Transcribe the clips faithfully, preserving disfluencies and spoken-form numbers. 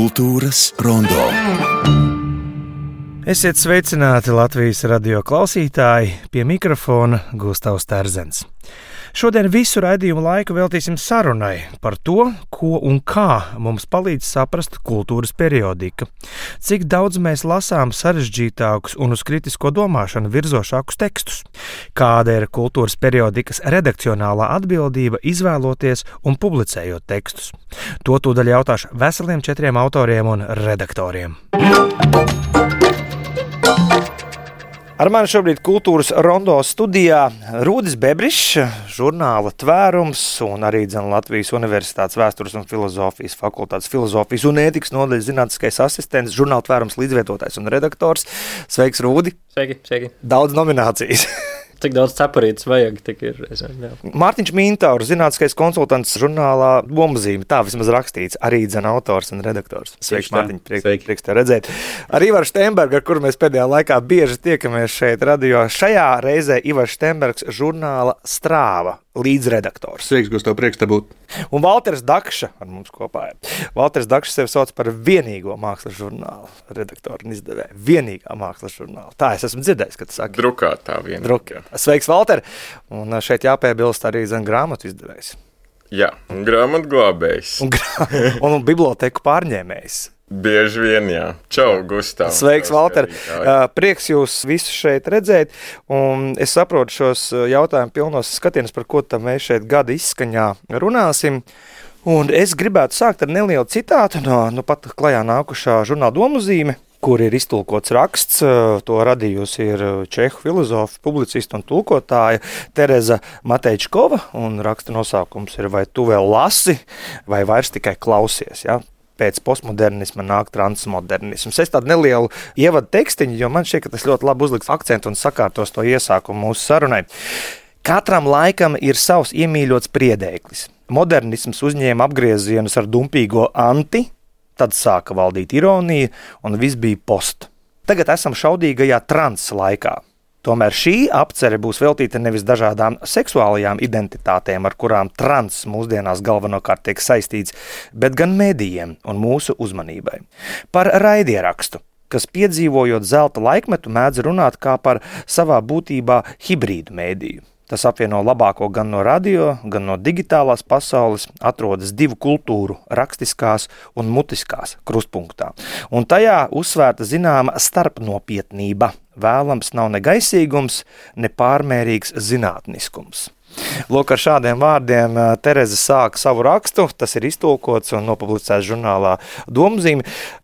Kultūras rondo. Esiet sveicināti Latvijas radio klausītāji, pie mikrofona Gustavs Terzens. Šodien visu raidījumu laiku veltīsim sarunai par to, ko un kā mums palīdz saprast kultūras periodika. Cik daudz mēs lasām sarežģītākus un uz kritisko domāšanu virzošākus tekstus. Kāda ir kultūras periodikas redakcionālā atbildība izvēloties un publicējot tekstus. To tūdaļ jautāšu veseliem četriem autoriem un redaktoriem. Ar mani šobrīd kultūras rondo studijā Rūdis Bebrišs, žurnāla Tvērums un arī dzen Latvijas Universitātes vēstures un filozofijas fakultātes filozofijas un ētikas nodaļas zinātniskais asistents, žurnāla Tvērums līdzvietotājs un redaktors. Sveiks, Rūdi! Sveiki, sveiki! Daudz nominācijas! Cik daudz cepurītes vajag, tik ir. Jā. Mārtiņš Mintaurs, zinātniskais konsultants žurnālā Domzīme, tā vismaz rakstīts, arī dzen autors un redaktors. Sveiks, Mārtiņ, prieks, prieks tev redzēt. Ar Ivaru Štembergu, ar kuru mēs pēdējā laikā bieži tiekamies šeit radio, šajā reizē Ivars Štembergs, žurnāla Strāva līdzredaktors. Sveiks, Gustav, prieks te būt. Un Valters Dakša ar mums kopā ir. Valters Dakša sevi sauc par vienīgo mākslas žurnālu redaktoru un izdevēju. Vienīgā mākslas žurnāla. Tā es esmu dzirdējis, kad saka. Drukātā vienīgā. Drukā. Sveiks, Valter! Un šeit jāpiebilst arī zem grāmatu izdevējs. Jā, un grāmatu glābējs. Un, grā... un biblioteku pārņēmējs. Bieži vien, jā. Čau, Gustav. Sveiks, Valter. Prieks jūs visus šeit redzēt. Un es saprotu šos jautājumu pilnos skatienus, par ko tam mēs šeit gada izskaņā runāsim. Un es gribētu sākt ar nelielu citātu no nu pat klajā nākušā žurnāla Domzīme, kur ir iztulkots raksts. To radījusi ir čehu filozofa, publicista un tulkotāja Tereza Matejčkova. Un raksta nosaukums ir Vai tu vēl lasi, vai vairs tikai klausies, ja? Pēc postmodernisma nāk transmodernisms. Es tādu nelielu ievadu tekstiņu, jo man šķiet, ka tas ļoti labi uzliks akcentu un sakārtos to iesākumu mūsu sarunai. Katram laikam ir savs iemīļots priedēklis. Modernisms uzņēma apgriezienus ar dumpīgo anti, tad sāka valdīt ironija un viss bija post. Tagad esam šaudīgajā trans laikā. Tomēr šī apcere būs veltīta nevis dažādām seksuālajām identitātēm, ar kurām trans mūsdienās galvenokārt tiek saistīts, bet gan medijiem un mūsu uzmanībai. Par raidierakstu, kas piedzīvojot zelta laikmetu mēdz runāt kā par savā būtībā hibrīdu mēdīju. Tas apvieno labāko gan no radio, gan no digitālās pasaules, atrodas divu kultūru, rakstiskās un mutiskās krustpunktā. Un tajā uzsvērta zināma starpnopietnība. Vēlams nav ne gaisīgums, ne pārmērīgs zinātniskums. Lūk, ar šādiem vārdiem Tereza sāk savu rakstu, tas ir iztulkots un nopublicēts žurnālā Domzīme.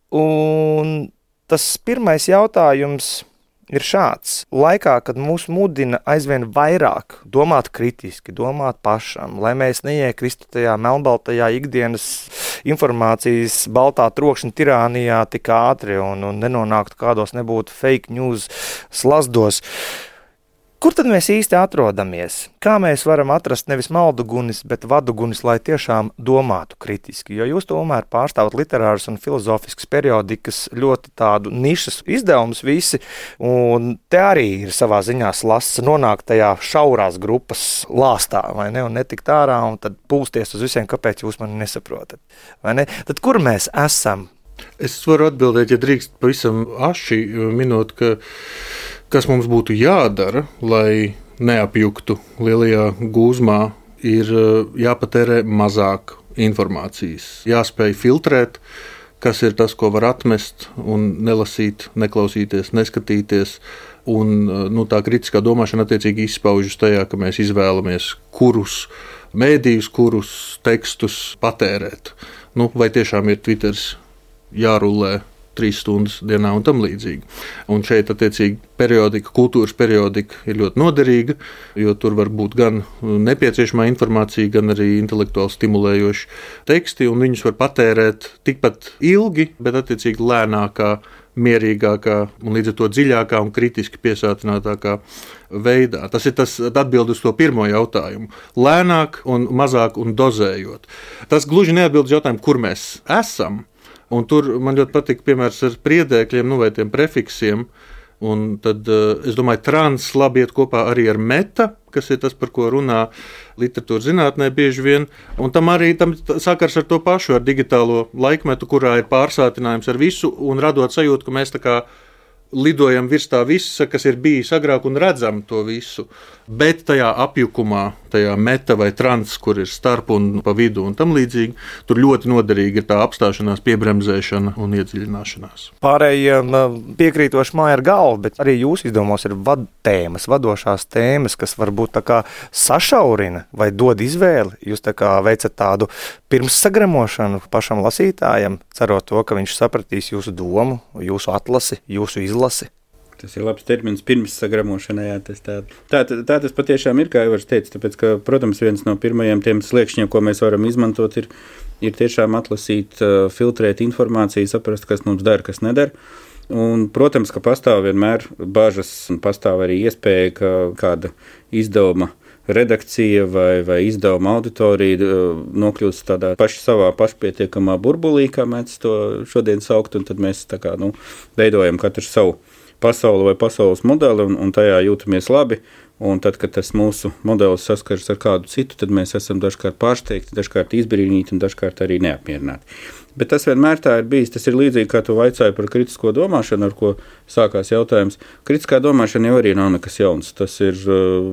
Un tas pirmais jautājums ir šāds. Laikā, kad mūs mudina aizvien vairāk domāt kritiski, domāt pašam, lai mēs neiekristu tajā melnbaltajā ikdienas informācijas baltā trokšņa tirānijā tik ātri un, un nenonāktu kādos nebūtu fake news slazdos. Kur tad mēs īsti atrodamies? Kā mēs varam atrast nevis maldugunis, bet vadugunis, lai tiešām domātu kritiski? Jo jūs tomēr pārstāvat literāras un filozofiskas periodikas ļoti tādu nišas izdevumus visi, un te arī ir savā ziņā slasts nonākt tajā šaurās grupas lāstā, vai ne? Un netikt ārā un tad pūsties uz visiem, kāpēc jūs mani nesaprotat, vai ne? Tad kur mēs esam? Es varu atbildēt, ja drīkst pavisam aši minot, ka kas mums būtu jādara, lai neapjuktu lielajā gūzmā, ir jāpatērē mazāk informācijas. Jāspēj filtrēt, kas ir tas, ko var atmest un nelasīt, neklausīties, neskatīties. Un nu, tā kritiskā domāšana attiecīgi izpaužas tajā, ka mēs izvēlamies, kurus mēdījus, kurus tekstus patērēt. Nu, vai tiešām ir Twitters jārulē trīs stundas dienā un tam līdzīgi. Un šeit, attiecīgi, periodika, kultūras periodika ir ļoti noderīga, jo tur var būt gan nepieciešamā informācija, gan arī intelektuāli stimulējoši teksti, un viņus var patērēt tikpat ilgi, bet, attiecīgi, lēnākā, mierīgākā un līdz ar to dziļākā un kritiski piesātinātākā veidā. Tas ir tas atbild uz to pirmo jautājumu. Lēnāk un mazāk un dozējot. Tas gluži neatbild uz jautājumu, kur mēs esam. Un tur man ļoti patīk piemērs ar priedēkļiem, nu vai tiem prefiksiem, Un tad es domāju, trans labi iet kopā arī ar meta, kas ir tas, par ko runā literatūras zinātnē bieži vien. Un tam arī tam sakars ar to pašu, ar digitālo laikmetu, kurā ir pārsātinājums ar visu un radot sajūtu, ka mēs tā kā lidojam virs tā visa, kas ir bijis agrāk un redzam to visu. Bet tajā apjukumā, tajā meta vai trans, kur ir starp un pa vidu un tam līdzīgi, tur ļoti noderīgi ir tā apstāšanās, piebremzēšana un iedziļināšanās. Pārējiem piekrītoši māja ar galvu, bet arī jūs izdomos ir vadtēmas, vadošās tēmas, kas varbūt tā kā sašaurina vai dod izvēli. Jūs tā kā veicat tādu pirmssagramošanu pašam lasītājam, cerot to, ka viņš sapratīs jūsu domu, jūsu atlasi, jūsu izlasi. Tas ir labs termins pirms sagramošanai. Jā, tas tā, tā, tā tas patiešām ir, kā Ivars teica, tāpēc, ka, protams, viens no pirmajiem tiem sliekšņiem, ko mēs varam izmantot, ir, ir tiešām atlasīt, filtrēt informāciju, saprast, kas mums der, kas neder. Un, protams, ka pastāv vienmēr bažas un pastāv arī iespēja, ka kāda izdevuma redakcija vai, vai izdevuma auditorija nokļūst tādā paši savā pašpietiekamā burbulī, kā mēs to šodien saukt, un tad mēs tā kā, nu, veidojam katru savu pasauli vai pasaules modeli, un, un tajā jūtamies labi. Un tad, kad tas mūsu modelis saskaras ar kādu citu, tad mēs esam dažkārt pārsteigti, dažkārt izbrīnīti un dažkārt arī neapmierināti. Bet tas vienmēr tā ir bijis. Tas ir līdzīgi, kā tu vaicāji par kritisko domāšanu, ar ko sākās jautājums. Kritiskā domāšana jau arī nav nekas jauns. Tas ir uh,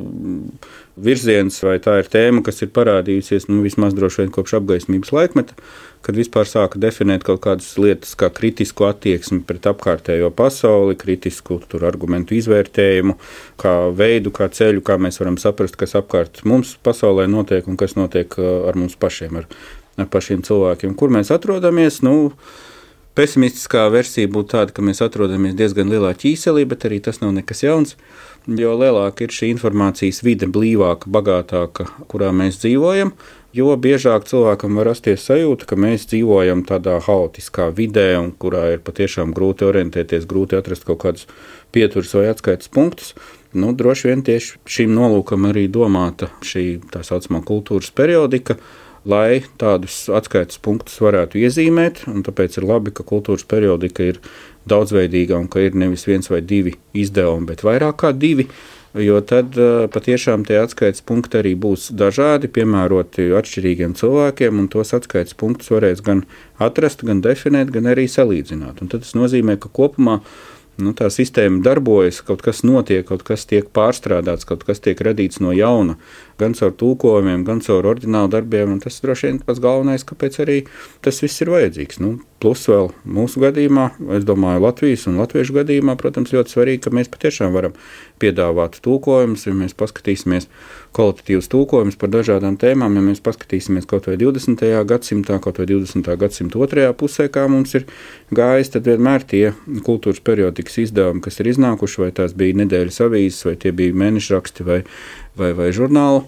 virziens vai tā ir tēma, kas ir parādījusies nu, vismaz droši vien kopš apgaismības laikmeta, kad vispār sāka definēt kaut kādas lietas kā kritisku attieksmi pret apkārtējo pasauli, kritisku tur argumentu izvērtējumu, kā veidu, kā ceļu, kā mēs varam saprast, kas apkārt mums pasaulē notiek un kas notiek ar mums pašiem, ar, ar pašiem cilvēkiem. Kur mēs atrodamies? Nu, pesimistiskā versija būtu tāda, ka mēs atrodamies diezgan lielā ķīselī, bet arī tas nav nekas jauns, jo lielāka ir šī informācijas vide, blīvāka, bagātāka, kurā mēs dzīvojam, jo biežāk cilvēkam var rasties sajūta, ka mēs dzīvojam tādā haotiskā vidē, un kurā ir patiešām grūti orientēties, grūti atrast kaut kādus pieturas vai atskaites punktus. Nu, droši vien tieši šīm nolūkam arī domāta šī tā saucamā kultūras periodika, lai tādus atskaites punktus varētu iezīmēt, un tāpēc ir labi, ka kultūras periodika ir daudzveidīga un ka ir nevis viens vai divi izdevumi, bet vairāk kā divi, jo tad patiešām tie atskaites punkti arī būs dažādi, piemēroti atšķirīgiem cilvēkiem, un tos atskaites punktus varēs gan atrast, gan definēt, gan arī salīdzināt. Un tad tas nozīmē, ka kopumā nu, tā sistēma darbojas, kaut kas notiek, kaut kas tiek pārstrādāts, kaut kas tiek radīts no jauna, gan caur tūkojumiem, gan caur oriģinālu darbiem, un tas droši vien pats galvenais, kāpēc arī tas viss ir vajadzīgs. Nu, plus vēl mūsu gadījumā, es domāju, Latvijas un latviešu gadījumā, protams, ļoti svarīgi, ka mēs patiešām varam piedāvāt tūkojumus, ja mēs paskatīsimies kvalitatīvus tūkojumus par dažādām tēmām, ja mēs paskatīsimies kaut vai divdesmitajā gadsimtā, kaut vai divdesmitā gadsimta otrajā pusē, kā mums ir gājis, tad vienmēr tie kultūras periodikas izdevumi, kas ir iznākuši, vai tās bija nedēļas avīzes, vai tie bija mēnešraksti vai, vai, vai žurnālu,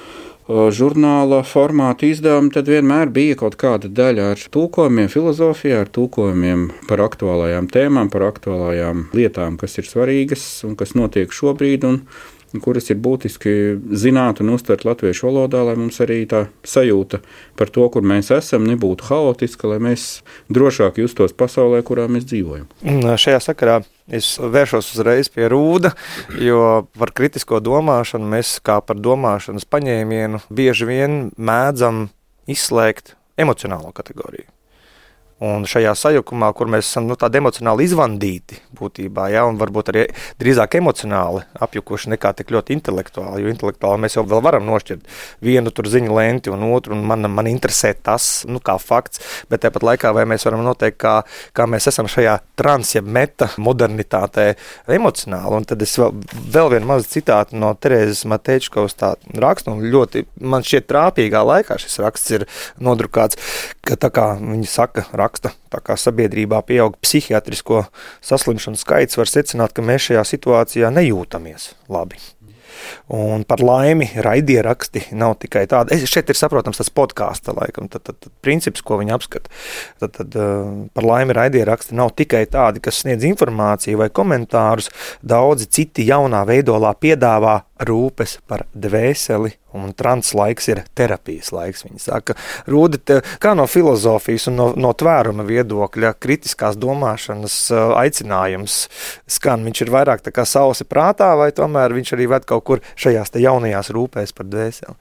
žurnāla formāta izdevumi, tad vienmēr bija kaut kāda daļa ar tulkojumiem filozofijā, ar tulkojumiem par aktuālajām tēmām, par aktuālajām lietām, kas ir svarīgas un kas notiek šobrīd, un kuras ir būtiski zināt un uztvert latviešu valodā, lai mums arī tā sajūta par to, kur mēs esam, nebūtu haotiska, lai mēs drošāk justos pasaulē, kurā mēs dzīvojam. Šajā sakarā es vēršos uzreiz pie Rūda, jo par kritisko domāšanu mēs kā par domāšanas paņēmienu bieži vien mēdzam izslēgt emocionālo kategoriju. Un šajā sajukumā, kur mēs esam nu, tādi emocionāli izvandīti būtībā, ja, un varbūt arī drīzāk emocionāli apjukuši nekā tik ļoti intelektuāli, jo intelektuāli mēs jau vēl varam nošķirt vienu tur ziņu lenti un otru, un man, man interesē tas, nu, kā fakts, bet tāpat laikā vai mēs varam noteikt, kā, kā mēs esam šajā trans, ja meta modernitātē emocionāli, un tad es vēl, vēl vienu mazu citātu no Terēzes Mateičkovas tā rakstu, un ļoti, man šķiet trāpīgā laikā šis raksts ir nodrukāts, ka tā kā viņi saka, raksta, tā kā sabiedrībā pieaug psihiatrisko saslimšanu skaits, var secināt, ka mēs šajā situācijā nejūtamies labi. Un par laimi raidieraksti nav tikai tāda. Es, šeit ir saprotams tas podkāsta laikam, tad, tad, tad princips, ko viņi apskata. Tad, tad par laimi raidieraksti nav tikai tādi, kas sniedz informāciju vai komentārus. Daudzi citi jaunā veidolā piedāvā rūpes par dvēseli un trans laiks ir terapijas laiks. Viņi saka, Rūdi, te, kā no filozofijas un no, no tvēruma viedokļa kritiskās domāšanas aicinājums skan, viņš ir vairāk tā kā sausi prātā, vai tomēr viņš arī ved kaut kur šajās te jaunajās rūpēs par dvēseli?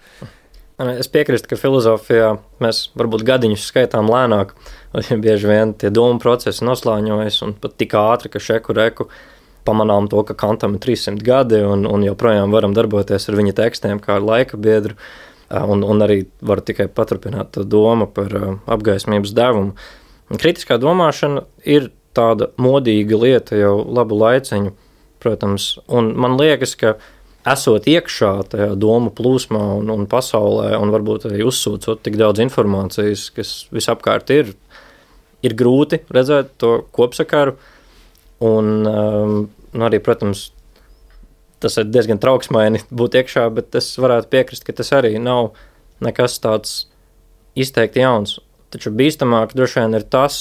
Es piekrīstu, ka filozofijā mēs varbūt gadiņus skaitām lēnāk, bieži vien tie domu procesi noslāņojas un pat tik ātri, ka šeku reku pamanām to, ka Kantam ir trīssimt gadi un, un joprojām varam darboties ar viņa tekstiem kā ar laika biedru un, un arī var tikai paturpināt to domu par apgaismības devumu. Kritiskā domāšana ir tāda modīga lieta jau labu laiciņu, protams, un man liekas, ka esot iekšā tajā domu plūsmā un, un pasaulē un varbūt arī uzsūcot tik daudz informācijas, kas visapkārt ir, ir grūti redzēt to kopsakaru. Un um, nu arī, protams, tas ir diezgan trauksmaini būt iekšā, bet es varētu piekrist, ka tas arī nav nekas tāds izteikti jauns. Taču bīstamāk droši vien ir tas,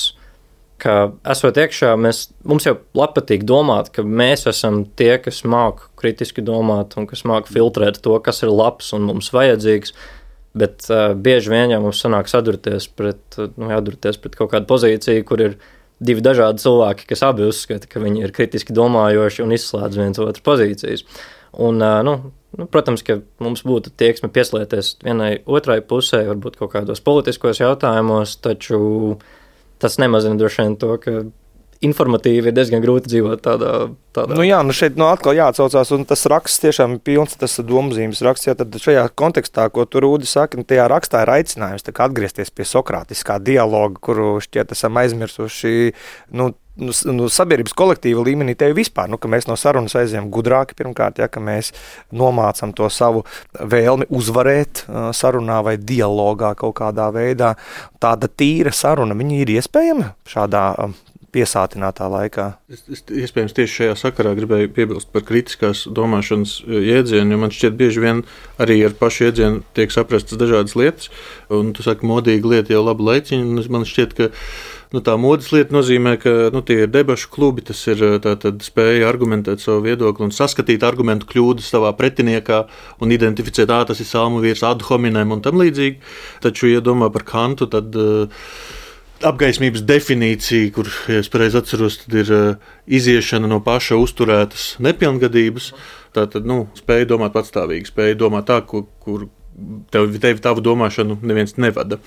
ka esot iekšā, mēs, mums jau patīk domāt, ka mēs esam tie, kas māk kritiski domāt un kas māk filtrēt to, kas ir labs un mums vajadzīgs, bet uh, bieži vien jau mums sanāk sadurties pret, nu, jādurties pret kaut kādu pozīciju, kur ir divi dažādi cilvēki, kas abi uzskata, ka viņi ir kritiski domājoši un izslēdz viens otru pozīcijas. Un, nu, nu, protams, ka mums būtu tieksme pieslēties vienai otrai pusē, varbūt kaut kādos politiskos jautājumos, taču tas nemazina droši vien to, ka informatīvi ir diezgan grūti dzīvot tādā... tādā. Nu jā, nu šeit nu atkal jāatsaucās, un tas raksts tiešām ir pilns, tas domzīmes raksts, jā, tad šajā kontekstā, ko tu, Rūdi, saki, tajā rakstā ir aicinājums tā kā atgriezties pie sokrātiskā dialoga, kuru šķiet esam aizmirsuši, nu, nu, nu sabiedrības kolektīva līmenī tevi vispār, nu, ka mēs no sarunas aizjām gudrāki pirmkārt, ja, ka mēs nomācam to savu vēlmi uzvarēt uh, sarunā vai dialogā kaut kādā veidā. Tāda tīra saruna, viņa ir iespējama šādā uh, piesātinātā laikā. Es, es iespējams tieši šajā sakarā gribēju piebilst par kritiskās domāšanas jēdzienu, jo man šķiet bieži vien arī ar pašu jēdzienu tiek saprastas dažādas lietas, un tu saki, modīga lieta jau labu laiciņu, un man šķiet, ka nu, tā modas lieta nozīmē, ka nu, tie ir debašu klubi, tas ir tātad spēja argumentēt savu viedokli un saskatīt argumentu kļūdas savā pretiniekā un identificēt, ā, tas ir salmu vīrs ad hominem un tam līdzīgi. Taču, ja domā par Kantu, tad uh, apgaismības definīcija, kur, ja es pareizi atceros, tad ir uh, iziešana no paša uzturētas nepilngadības, tātad, nu, spēja domāt patstāvīgi, spēja domāt tā, kur, kur tevi, tevi tavu domāšanu neviens nevada.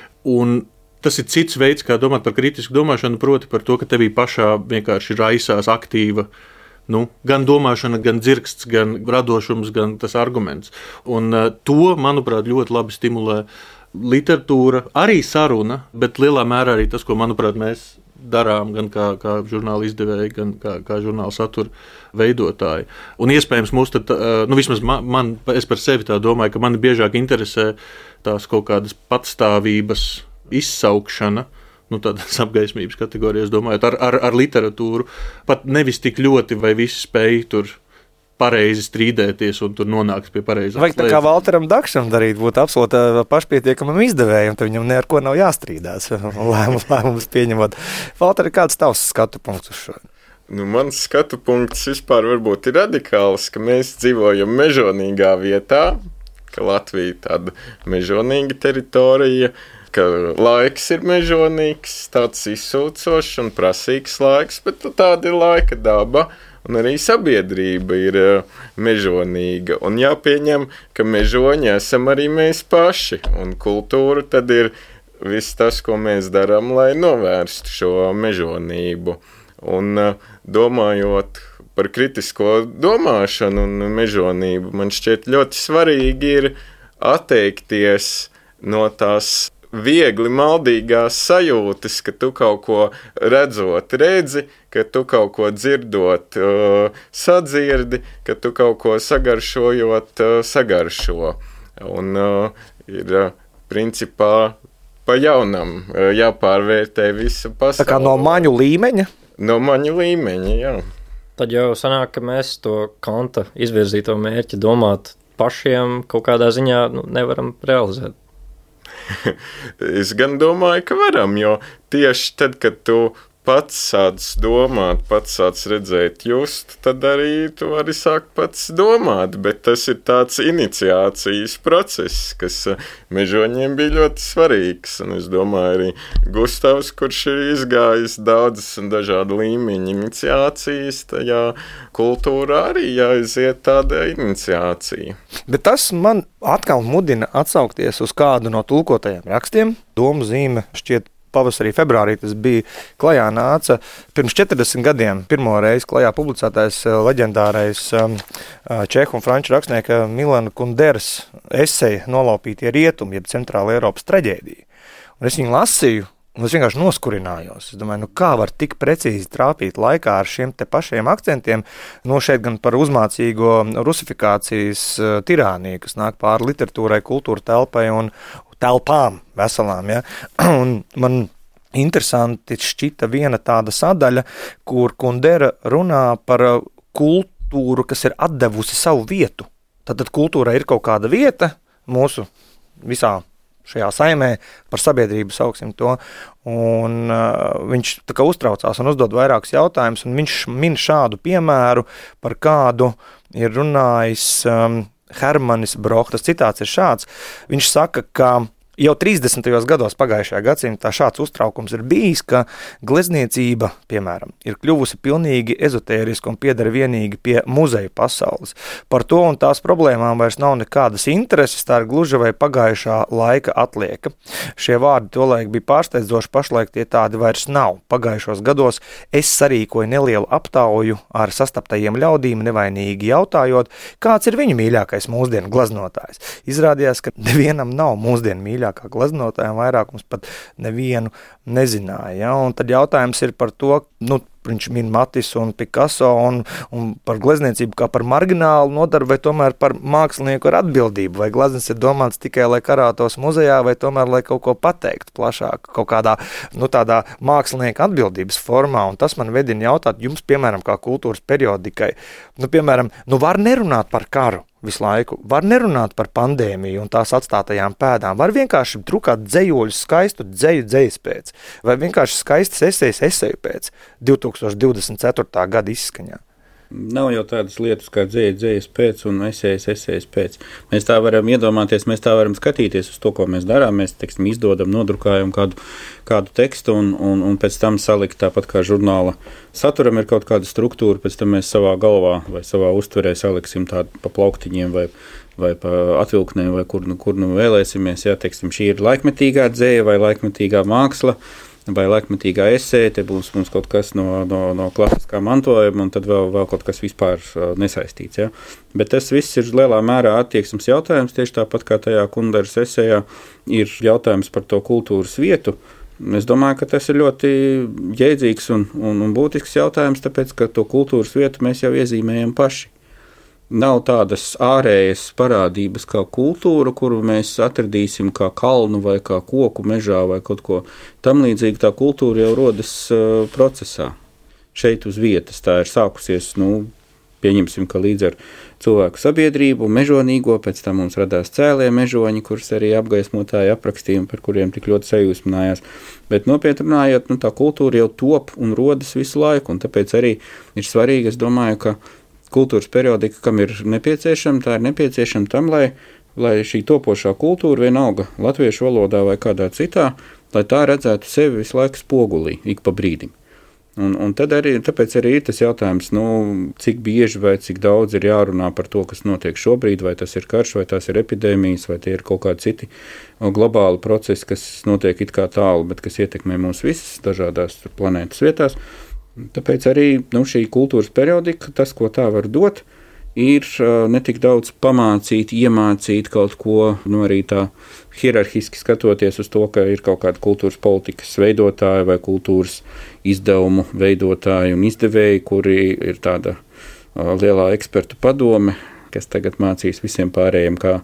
Un tas ir cits veids, kā domāt par kritisku domāšanu, proti par to, ka tevī pašā vienkārši raisās aktīva, nu, gan domāšana, gan dzirksts, gan radošums, gan tas arguments. Un uh, to, manuprāt, ļoti labi stimulē literatūra, arī saruna, bet lielā mērā arī tas, ko, manuprāt, mēs darām gan kā, kā žurnāla izdevēji, gan kā, kā žurnāla satura veidotāji. Un iespējams mūs tad, nu vismaz man, man, es par sevi tā domāju, ka mani biežāk interesē tās kaut kādas patstāvības izsaukšana, nu tādas apgaismības kategorijas domājot, ar, ar, ar literatūru, pat nevis tik ļoti, vai visi spēj tur pareizi strīdēties un tur nonāks pie pareizās lietas. Vajag tā kā Valteram Dakšam darīt, būt absolūti pašpietiekamam izdevējam, tad viņam ne ar ko nav jāstrīdās lēmumus, lēmumus pieņemot. Valter, kāds tavs skatu punkts uz šo? Nu, mans skatu punkts vispār varbūt ir radikāls, ka mēs dzīvojam mežonīgā vietā, ka Latvija tāda mežonīga teritorija, ka laiks ir mežonīgs, tāds izsūcošs un prasīgs laiks, bet tāda ir laika daba. Un arī sabiedrība ir mežonīga. Un jāpieņem, ka mežoņi esam arī mēs paši. Un kultūra tad ir viss tas, ko mēs darām, lai novērstu šo mežonību. Un domājot par kritisko domāšanu un mežonību, man šķiet ļoti svarīgi ir atteikties no tās viegli maldīgās sajūtas, ka tu kaut ko redzot redzi, ka tu kaut ko dzirdot uh, sadzirdi, ka tu kaut ko sagaršojot uh, sagaršo. Un uh, ir uh, principā pa jaunam uh, jāpārvērtē visa pasaule. Tā kā no maņu līmeņa? No maņu līmeņa, jā. Tad jau sanāk, ka mēs to Kanta izvirzīto mērķi domāt pašiem kaut kādā ziņā nu, nevaram realizēt. Es gan domāju, ka varam, jo tieši tad, kad tu pats sāc domāt, pats sāc redzēt, just, tad arī tu vari sākt pats domāt. Bet tas ir tāds iniciācijas process, kas mežoņiem bija ļoti svarīgs. Un es domāju, arī Gustavs, kurš ir izgājis daudzas un dažādu līmeņu iniciācijas, tajā kultūrā arī jāiziet tāda iniciācija. Bet tas man atkal mudina atsaukties uz kādu no tulkotajiem rakstiem. Domu zīme šķiet pavasarī, februārī tas bija klajā nāca pirms četrdesmit gadiem pirmo reizi klajā publicētais leģendārais čehu un franču rakstnieka Milana Kunderas eseja Nolaupītie rietumi, jeb Centrāla Eiropas traģēdija. Un es viņu lasīju, un es vienkārši noskurinājos. Es domāju, nu kā var tik precīzi trāpīt laikā ar šiem te pašiem akcentiem, no šeit gan par uzmācīgo rusifikācijas tirāniju, kas nāk pāri literatūrai, kultūra telpai un telpām veselām, ja. Un man interesanti šķita viena tāda sadaļa, kur Kundera runā par kultūru, kas ir atdevusi savu vietu. Tātad kultūra ir kaut kāda vieta mūsu visā šajā saimē, par sabiedrību sauksim to, un uh, viņš tā kā uztraucās un uzdod vairākus jautājumus, un viņš min šādu piemēru, par kādu ir runājis um, Hermanis Broch. Tas citāts ir šāds. Viņš saka, ka jau trīsdesmitajos gados pagājušajā gadsimtā šāds uztraukums ir bijis, ka glezniecība, piemēram, ir kļuvusi pilnīgi ezotēriska un piedara vienīgi pie muzeja pasaules. Par to un tās problēmām vairs nav nekādas intereses, tā ir gluži vai pagājušā laika atlieka. Šie vārdi tolaik bija pārsteidzoši, pašlaik tie tādi vairs nav. Pagājušos gados es sarīkoju nelielu aptauju ar sastaptajiem ļaudīm, nevainīgi jautājot, kāds ir viņu mīļākais mūsdienu glaznotājs. Izrādījās, ka nevienam nav mūsdienu mīļākais kā gleznotāji, vairākums pat nevienu nezināja. Ja? Un tad jautājums ir par to, nu, viņš min Matis un Picasso un, un par glezniecību kā par marginālu nodarbu, vai tomēr par mākslinieku ar atbildību, vai glezniecības ir domāts tikai, lai karātos muzejā, vai tomēr, lai kaut ko pateiktu plašāk, kaut kādā, nu, tādā mākslinieka atbildības formā. Un tas man vedina jautāt jums, piemēram, kā kultūras periodikai, nu, piemēram, nu, var nerunāt par karu visu laiku, var nerunāt par pandēmiju un tās atstātajām pēdām, var vienkārši drukāt dzejoļus skaistu dzeju dzejas pēc, vai vienkārši skaistas esejas eseju pēc divi tūkstoši divdesmit ceturtā gada izskaņā. Nav jau tādas lietas kā dzēja dzējas pēc un esejas esejas pēc. Mēs tā varam iedomāties, mēs tā varam skatīties uz to, ko mēs darām. Mēs, teiksim, izdodam, nodrukājam kādu, kādu tekstu un, un, un pēc tam salikt tāpat kā žurnāla saturam ir kaut kāda struktūra, pēc tam mēs savā galvā vai savā uztverē saliksim tādu pa plauktiņiem vai, vai pa atvilknēm vai kur, nu, kur nu vēlēsimies. Jā, teiksim, šī ir laikmetīgā dzēja vai laikmetīgā māksla, vai laikmetīgā esēja, te būs mums kaut kas no, no, no klasiskā mantojuma, un tad vēl, vēl kaut kas vispār nesaistīts. Ja? Bet tas viss ir lielā mērā attieksmes jautājums, tieši tāpat kā tajā Kunderas esējā ir jautājums par to kultūras vietu. Es domāju, ka tas ir ļoti jēdzīgs un, un, un būtisks jautājums, tāpēc, ka to kultūras vietu mēs jau iezīmējam paši. Nav tādas ārējas parādības kā kultūra, kuru mēs atradīsim kā kalnu vai kā koku mežā vai kaut ko tam līdzīgi. Tā kultūra jau rodas uh, procesā. Šeit uz vietas tā ir sākusies, nu, pieņemsim, ka līdz ar cilvēku sabiedrību, mežonīgo, pēc tam mums radās cēlie mežoņi, kurus arī apgaismotāji aprakstījumi, par kuriem tik ļoti sajūsminājās. Bet nopietni runājot, nu, tā kultūra jau top un rodas visu laiku, un tāpēc arī ir svarīgi, es domāju, ka kultūras periodika, kam ir nepieciešama, tā ir nepieciešama tam, lai, lai šī topošā kultūra vienalga latviešu valodā vai kādā citā, lai tā redzētu sevi visu laiku spogulī, ik pa brīdim. Un, un tad arī, tāpēc arī ir tas jautājums, nu, cik bieži vai cik daudz ir jārunā par to, kas notiek šobrīd, vai tas ir karš, vai tās ir epidēmijas, vai tie ir kaut kādi citi globāli procesi, kas notiek it kā tālu, bet kas ietekmē mūs visas dažādās planētas vietās. Tāpēc arī nu, šī kultūras periodika, tas, ko tā var dot, ir ne tik daudz pamācīt, iemācīt kaut ko, nu arī tā hierarhiski skatoties uz to, ka ir kaut kāda kultūras politikas veidotāja vai kultūras izdevumu veidotāji un izdevēji, kuri ir tāda lielā ekspertu padome, kas tagad mācīs visiem pārējiem, kā,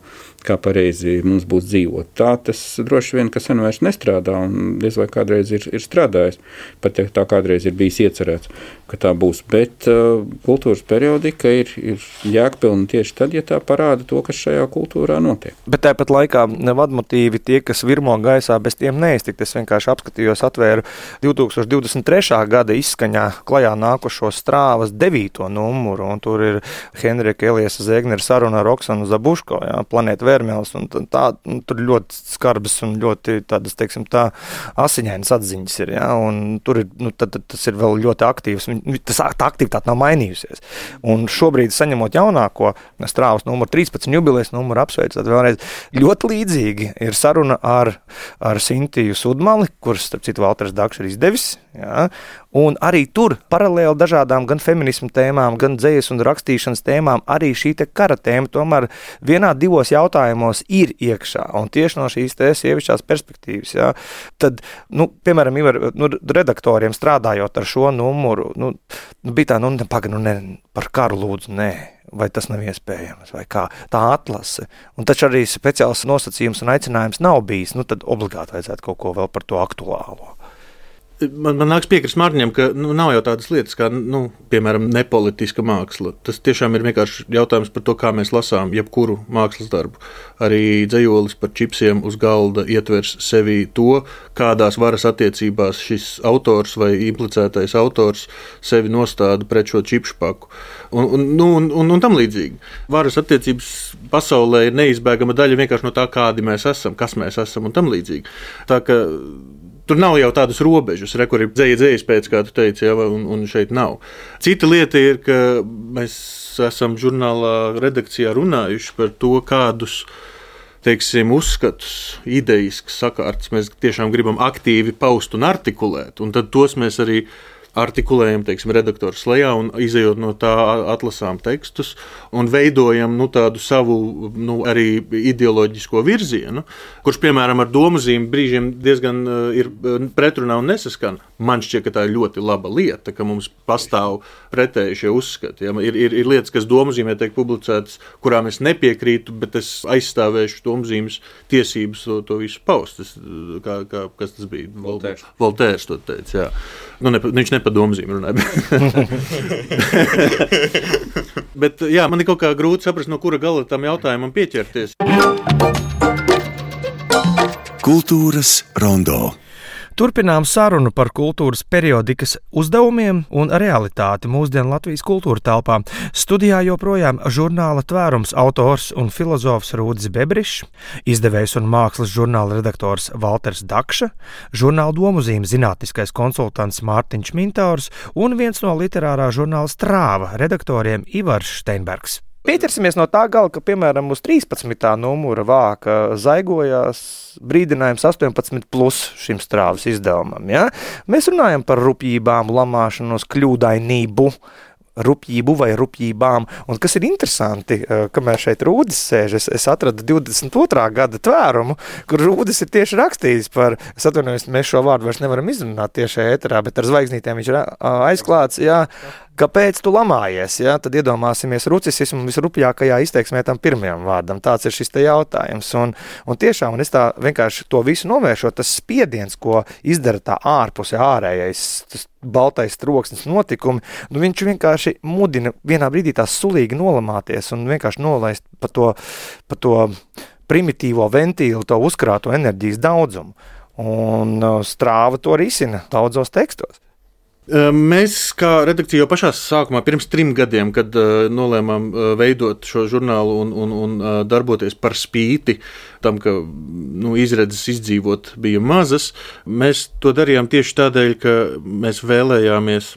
kā pareizi mums būs dzīvot. Tā tas droši vien, ka sen vairs nestrādā, un diez vai kādreiz ir, ir strādājis, pat ja tā kādreiz ir bijis iecerēts, ka tā būs. Bet uh, kultūras periodika ir, ir jēgpilna tieši tad, ja tā parāda to, kas šajā kultūrā notiek. Bet tāpat laikā vadmotīvi tie, kas virmo gaisā, bez tiem neiztikt. Es vienkārši apskatījos, atvēru divi tūkstoši divdesmit trešā gada izskaņā klajā nākošo Strāvas devīto numuru, un tur ir Henrika Eliesa Zēgnera saruna ar Oksanu Zabuško, jā, Planēta Vērmēls, un tā, un tur ļoti skarbas un ļoti tādas, teiksim, tā asiņainas atziņas ir, jā, un tur ir, nu, tad, tad tas ir vēl ļoti aktīvs, tas, tā aktivitāte nav mainījusies. Un šobrīd, saņemot jaunāko Strāvas numuru trīspadsmit jubilejas numuru, apsveicot vēlreiz, ļoti līdzīgi ir saruna ar, ar Sintiju Sudmali, kuras, starp citu, Valters Dakšs ir izdevis, jā, un arī tur paralēli dažādām gan feminismu tēmām, gan dzejas un rakstīšanas tēmām, arī šī te kara tēma tomēr vienā divos jautājumos ir iekšā, un tieši no šīs te sievišķās perspektīvas, jā, tad, nu, piemēram, Ivar, nu, redaktoriem strādājot ar šo numuru, nu, bija tā, nu, paga, nu, ne, par karu lūdzu, nē, vai tas nav iespējams, vai kā, tā atlase, un taču arī speciāls nosacījums un aicinājums nav bijis, nu, tad obligāti vajadzētu kaut ko vēl par to aktuālo. Man, man nāks piekrist Mārtiņam, ka nu, nav jau tādas lietas kā, nu, piemēram, nepolitiska māksla. Tas tiešām ir vienkārši jautājums par to, kā mēs lasām jebkuru mākslas darbu. Arī dzejolis par čipsiem uz galda ietvers sevi to, kādās varas attiecībās šis autors vai implicētais autors sevi nostāda pret šo čipšu paku. Un, un, nu, un, un, un tam līdzīgi. Varas attiecības pasaulē ir neizbēgama daļa vienkārši no tā, kādi mēs esam, kas mēs esam un tam līdzīgi. Tā ka tur nav jau tādas robežas, re, kur ir dzēja dzējas pēc, kā tu teici, ja, un, un šeit nav. Cita lieta ir, ka mēs esam žurnālā redakcijā runājuši par to, kādus, teiksim, uzskatus, ideisks sakārtas mēs tiešām gribam aktīvi paust un artikulēt, un tad tos mēs arī artikulējam, teiksim, redaktoru slejā un izejot no tā atlasām tekstus un veidojam, nu, tādu savu, nu, arī ideoloģisko virzienu, kurš, piemēram, ar domuzīmi brīžiem diezgan uh, ir pretrunā un nesaskan. Man šķiet, ka tā ir ļoti laba lieta, ka mums pastāv pretēji šie uzskati. Ja? Ir, ir, ir lietas, kas domuzīmē tiek publicētas, kurām es nepiekrītu, bet es aizstāvēšu domuzīmes tiesības to, to visu paust. Tas, kā, kā, kas tas bija? Voltērs. Voltērs to teica, jā. Nu, ne, viņš ne pa domuzīmi runāja. Bet, jā, man ir kaut kā grūti saprast, no kura gala tam jautājumam pieķerties. Kultūras rondo. Turpinām sarunu par kultūras periodikas uzdevumiem un realitāti mūsdienu Latvijas kultūra telpā. Studijā joprojām žurnāla Tvērums autors un filozofs Rūdis Bebrišs, izdevējs un mākslas žurnāla redaktors Valters Dakša, žurnāla Domuzīme zinātniskais konsultants Mārtiņš Mintaurs un viens no literārā žurnāla Strāva redaktoriem Ivars Steinbergs. Pieķersimies no tā gala, ka, piemēram, uz trīspadsmitā numura vāka zaigojās brīdinājums astoņpadsmit plus šim Strāvas izdevumam. Ja? Mēs runājam par rupjībām, lamāšanos, kļūdainību, rupjību vai rupjībām. Un kas ir interesanti, kamēr šeit Rūdis sēž, es, es atradu divdesmit otrā gada Tvērumu, kur Rūdis ir tieši rakstījis par, es atvainojos, mēs šo vārdu vairs nevaram izrunāt tiešā ēterā, bet ar zvaigznītēm viņš ir aizklāts, jā, kāpēc tu lamājies, jā, tad iedomāsimies rucisismu visrupjākajā izteiksmē tam pirmajam vārdam. Tāds ir šis te jautājums. Un, un tiešām, un es tā vienkārši to visu novēršot, tas spiediens, ko izdara tā ārpuse ārējais, tas baltais troksnis notikumi, nu viņš vienkārši mudina vienā brīdī tā sulīgi nolamāties un vienkārši nolaist pa to, pa to primitīvo ventīlu, to uzkrāto enerģijas daudzumu. Un Strāva to risina daudzos tekstos. Mēs, kā redakcija, jau pašā sākumā, pirms trim gadiem, kad uh, nolēmām uh, veidot šo žurnālu un, un, un uh, darboties par spīti tam, ka nu, izredzes izdzīvot bija mazas, mēs to darījām tieši tādēļ, ka mēs vēlējāmies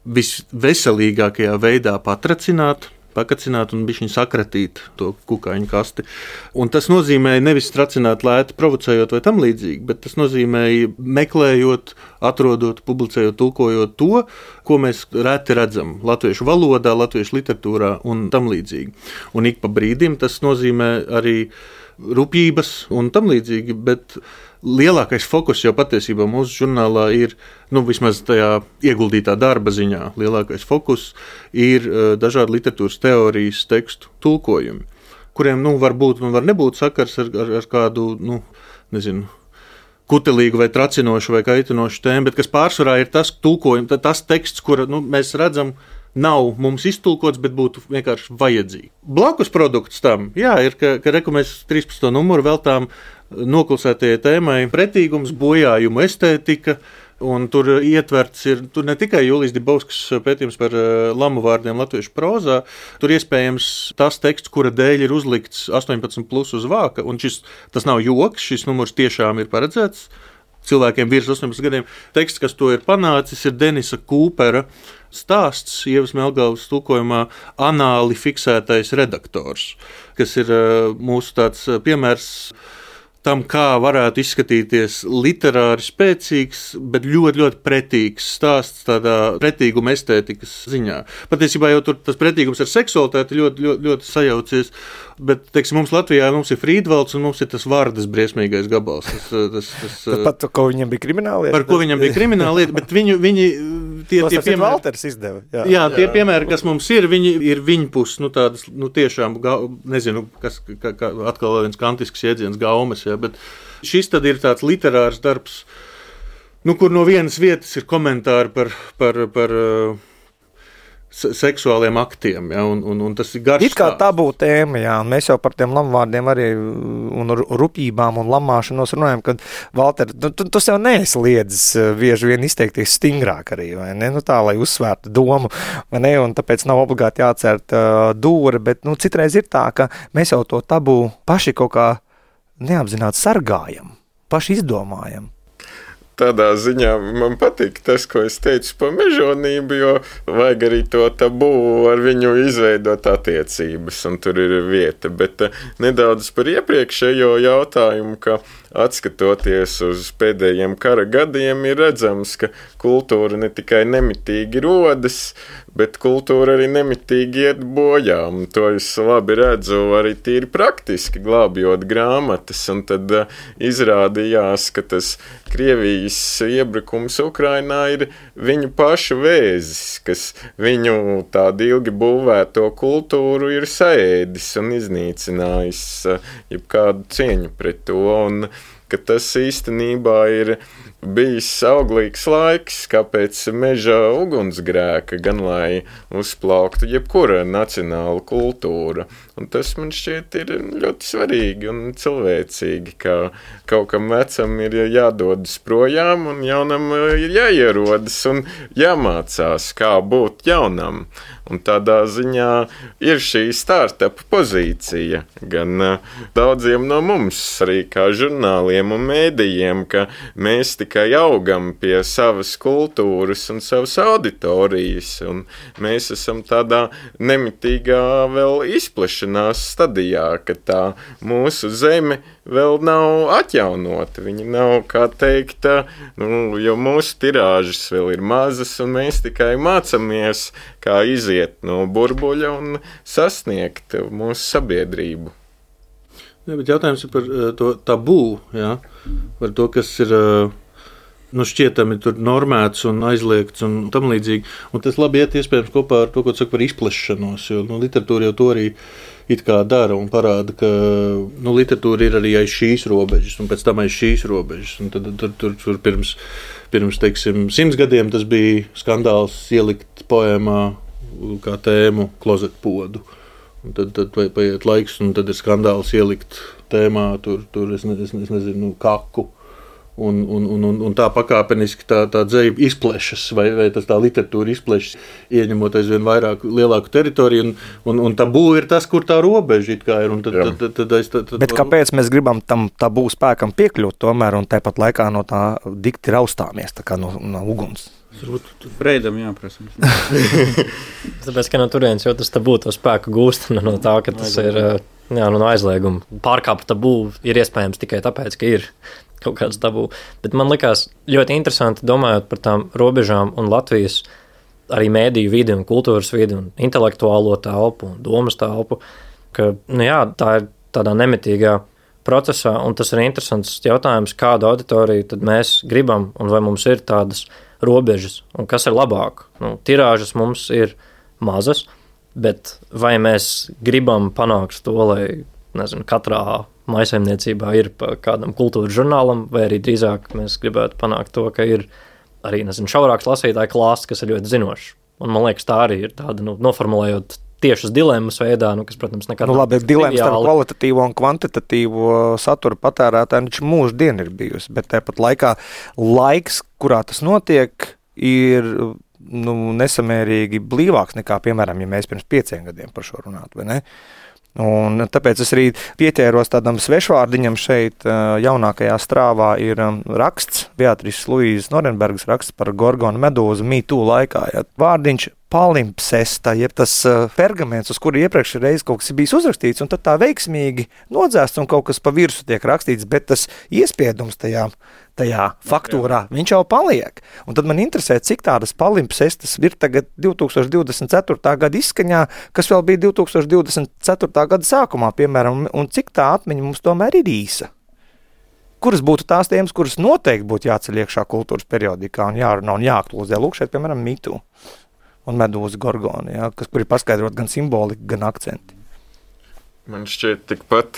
visveselīgākajā veidā patracināt, pakacināt un bišķiņ sakratīt to kukaiņu kasti. Un tas nozīmēja nevis tracināt lēti, provocējot vai tam līdzīgi, bet tas nozīmēja meklējot, atrodot, publicējot, tulkojot to, ko mēs reti redzam latviešu valodā, latviešu literatūrā un tam līdzīgi. Un ik pa brīdim tas nozīmē arī rupjības un tam līdzīgi, bet lielākais fokus jau patiesībā mūsu žurnālā ir, nu, vismaz tajā ieguldītā darba ziņā, lielākais fokus ir uh, dažādi literatūras teorijas tekstu tulkojumi, kuriem nu, var būt un var nebūt sakars ar, ar, ar kādu, nu, nezinu, kutelīgu vai tracinošu vai kaitinošu tēmu, bet kas pārsvarā ir tas tulkojums, tas teksts, kura nu, mēs redzam, nav mums iztulkots, bet būtu vienkārši vajadzīgi. Blakus produkts tam, jā, ir, ka, ka reku mēs trīspadsmito numuru veltām noklusētajai tēmai pretīgums, bojājumu estētika, un tur ietverts ir tur ne tikai Jūlijas Dibovskas pētījums par uh, lamu vārdiem latviešu prozā, tur iespējams tas teksts, kura dēļ ir uzlikts astoņpadsmit plus uz vāka, un šis, tas nav joks, šis numurs tiešām ir paredzēts cilvēkiem virs astoņpadsmit gadiem. Teksts, kas to ir panācis, ir Denisa Kūpera stāsts, Ievas Melgavas tulkojumā anāli fiksētais redaktors, kas ir uh, mūsu tāds uh, piemērs tam, kā varētu izskatīties literāri spēcīgs, bet ļoti, ļoti pretīgs stāsts tādā pretīguma estētikas ziņā. Patiesībā jau tur tas pretīgums ar seksualitāti ļoti, ļoti, ļoti sajaucies, bet, teiksim, mums Latvijā mums ir Frīdvalds un mums ir tas Vārdas briesmīgais gabals. Tas, tas, tas, pat, ko viņam bija krimināla lieta. Par ko viņam bija krimināla lieta, bet viņu, viņi, tie, tie piemēri, Valters izdeva. Jā, jā tie jā. piemēri, kas mums ir, viņi ir viņpus, nu tādas, nu tiešām, nezinu, kas, kā, kā, atkal viens kantisks jēdziens gaumes, jā, bet šis tad ir tāds literārs darbs, nu, kur no vienas vietas ir komentāri par, par, par uh, seksuāliem aktiem, ja, un, un, un tas ir garš. It kā tabū tēma, jā, un mēs jau par tiem lamvārdiem arī un rupjībām un lamāšanos runājam, kad, Valter, tu, tu, tu sev neesi liedzis bieži vien izteikties stingrāk arī, vai ne, nu tā, lai uzsvērtu domu, vai ne, un tāpēc nav obligāti jācērt uh, dūri, bet, nu, citreiz ir tā, ka mēs jau to tabū paši kaut kā neapzināti sargājam, paši izdomājam. Tādā ziņā man patīk tas, ko es teicu par mežonību, jo vajag arī to tabū ar viņu izveidot attiecības, un tur ir vieta. Bet nedaudz par iepriekšējo jautājumu, ka atskatoties uz pēdējiem kara gadiem, ir redzams, ka kultūra ne tikai nemitīgi rodas, bet kultūra arī nemitīgi iet bojā. Un to es labi redzu arī tīri praktiski, glābjot grāmatas, un tad uh, izrādījās, ka tas Krievijas iebrukums Ukrainā ir viņu pašu vēzis, kas viņu tādu ilgi būvēto kultūru ir saēdis un iznīcinājis uh, jebkādu cieņu pret to, un ka tas īstenībā ir bijis auglīgs laiks, kāpēc meža ugunsgrēka, gan lai uzplauktu jebkura nacionāla kultūra. Un tas man šķiet ir ļoti svarīgi un cilvēcīgi, ka kaut kam vecam ir jādodas projām un jaunam ir jāierodas un jāmācās, kā būt jaunam. Un tādā ziņā ir šī startup pozīcija gan daudziem no mums, arī kā žurnāliem un mēdījiem, ka mēs tikai augam pie savas kultūras un savas auditorijas, un mēs esam tādā nemitīgā vēl izplešanās stadijā, ka tā mūsu zeme vēl nav atjaunota. Viņa nav, kā teikt, nu, jo mūsu tirāžas vēl ir mazas, un mēs tikai mācamies, kā iziet no burbuļa un sasniegt mūsu sabiedrību. Jā, bet jautājums ir par uh, to tabū, jā, par to, kas ir uh, nu, šķietami tur normēts un aizliegts un tam līdzīgi. Un tas labi iet iespējams kopā ar to, ko tu saki par izplešanos, jo nu, literatūra jau to arī it kā dara un parāda, ka nu, literatūra ir arī aiz šīs robežas un pēc tam aiz šīs robežas. Un tad tur, tur, tur pirms, pirms, teiksim, simts gadiem tas bija skandāls ielikt poēmā kā tēmu klozetpodu. Un tad, tad paiet laiks, un tad ir skandāls ielikt tēmā tur, tur es, ne, es, es nezinu, kaku. Un, un, un, un tā pakāpeniski tā, tā dzeja izplešas, vai, vai tas tā literatūra izplešas, ieņemot aizvien vairāk, lielāku teritoriju, un, un, un tabū ir tas, kur tā robeža it kā ir. Un tad, tad, tad, tad, tad, tad, Bet kāpēc mēs gribam tam tabū spēkam piekļūt tomēr, un tāpat laikā no tā dikti raustāmies, tā kā no, no uguns? Breidam jāprasa. Tāpēc, ka no turienes jau tas tabū to spēku gūst no tā, ka tas ir jā, no aizlieguma. Pārkāpt tabū ir iespējams tikai tāpēc, ka ir kaut kāds tabū. Bet man likās ļoti interesanti domājot par tām robežām un Latvijas arī mēdīju vidi un kultūras vidi un intelektuālo telpu un domas telpu, ka nu jā, tā ir tādā nemitīgā procesā, un tas ir interesants jautājums, kādu auditoriju tad mēs gribam un vai mums ir tādas robežas un kas ir labāk. Nu, tirāžas mums ir mazas, Bet vai mēs gribam panākt to, lai, nezinu, katrā maisaimniecībā ir pa kādam kultūras žurnālam, vai arī drīzāk mēs gribētu panākt to, ka ir arī, nezinu, šaurāks lasītāju klāsts, kas ir ļoti zinošs. Un man liekas, tā arī ir tāda, nu, noformulējot tiešas dilemmas veidā, nu, kas, protams, nekad nu, labi, nav dilemmas starp triviāli. kvalitatīvo un kvantitatīvo satura patērētāju, viņš mūždien ir bijusi, bet tāpat laikā laiks, kurā tas notiek, ir nu, nesamērīgi blīvāks nekā, piemēram, ja mēs pirms pieciem gadiem par šo runātu, vai ne? Un tāpēc es arī pieķēros tādam svešvārdiņam šeit, jaunākajā strāvā ir raksts, Beatrises Luīzes Norenbergas raksts par Gorgonu medūzu Me Too laikā. Ja. Vārdiņš palimpsesta, jeb tas pergaments, uz kuru iepriekš reiz kaut kas ir bijis uzrakstīts, un tad tā veiksmīgi nodzēsts un kaut kas pa virsu tiek rakstīts, bet tas iespiedums tajā, tajā faktūrā, viņš jau paliek. Un tad man interesē, cik tādas palimpsestas ir tagad divtūkstoš divdesmit ceturtā gada izskaņā, kas vēl bija divtūkstoš divdesmit ceturtā gada sākumā, piemēram, un cik tā atmiņa mums tomēr ir īsa. Kuras būtu tās tēmas, kuras noteikti būtu jāceļ iekšā kultūras periodikā un jārunā un jāaktualizē. Lūk, šeit, piemēram, Me Too un medūza Gorgona, ja, kas, kur ir paskaidrot gan simbolika, gan akcenti. Man šķiet tikpat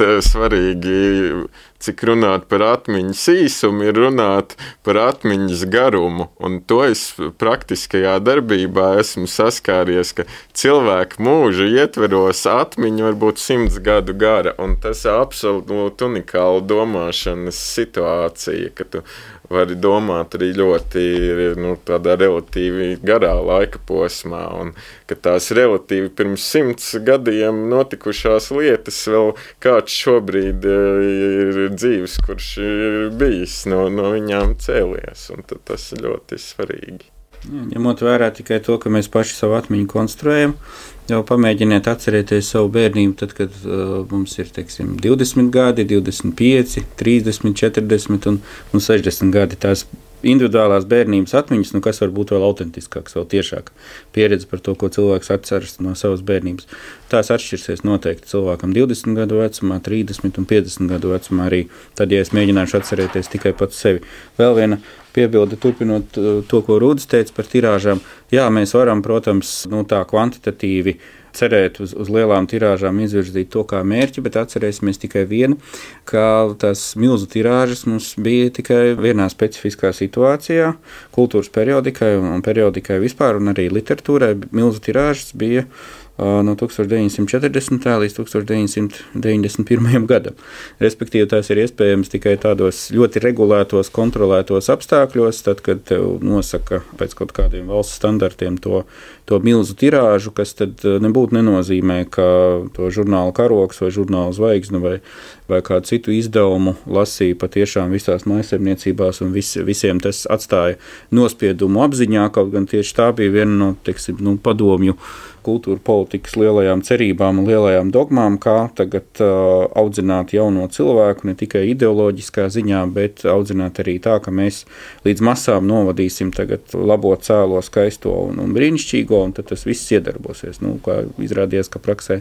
svarīgi, cik runāt par atmiņas īsumu, ir runāt par atmiņas garumu. Un to es praktiskajā darbībā esmu saskāries, ka cilvēku mūžu ietveros atmiņa var būt simts gadu gara. Un tas ir absolūti unikāla domāšanas situācija, ka tu vari domāt arī ļoti nu, tādā relatīvi garā laika posmā. Un ka tās relatīvi pirms simts gadiem notikušās lietas vēl kāds šobrīd ir dzīves, kurš ir bijis no, no viņām cēlies. Un tad tas ir ļoti svarīgi. Jā, ņemot vērā tikai to, ka mēs paši savu atmiņu konstruējam, jau pamēģiniet atcerēties savu bērnību, tad, kad uh, mums ir, teiksim, divdesmit gadi, divdesmit pieci, trīsdesmit, četrdesmit un, un sešdesmit gadi. Tās individuālās bērnības atmiņas, nu, kas var būt vēl autentiskāks, vēl tiešāk pieredze par to, ko cilvēks atceras no savas bērnības. Tās atšķirsies noteikti cilvēkam divdesmit gadu vecumā, trīsdesmit un piecdesmit gadu vecumā arī. Tad, ja es mēģināšu atcerēties tikai pats sevi. Vēl viena piebilde, turpinot to, ko Rūdis teica par tirāžām. Jā, mēs varam, protams, nu, tā kvantitatīvi cerēt uz, uz lielām tirāžām, izvirzīt to kā mērķi, bet atcerēsimies tikai vienu, ka tās milzu tirāžas mums bija tikai vienā specifiskā situācijā, kultūras periodikai un periodikai vispār, un arī literatūrai milzu tirāžas bija no tūkstoš deviņsimt četrdesmitā līdz tūkstoš deviņsimt deviņdesmit pirmajam gadam. Respektīvi, tās ir iespējams tikai tādos ļoti regulētos, kontrolētos apstākļos, tad, kad tev nosaka pēc kaut kādiem valsts standartiem to, to milzu tirāžu, kas tad nebūtu nenozīmē, ka to žurnālu Karoks vai žurnālu Zvaigzne vai, vai kādu citu izdevumu lasīja patiešām visās mājsaimniecībās, un vis, visiem tas atstāja nospiedumu apziņā, kaut gan tieši tā bija viena no, teiksim, nu, padomju kultūra politikas lielajām cerībām un lielajām dogmām, kā tagad uh, audzināt jauno cilvēku ne tikai ideoloģiskā ziņā, bet audzināt arī tā, ka mēs līdz masām novadīsim tagad labo, cēlo, skaisto un, un brīnišķīgo, un tad tas viss iedarbosies. Nu, kā izrādījās, ka praksē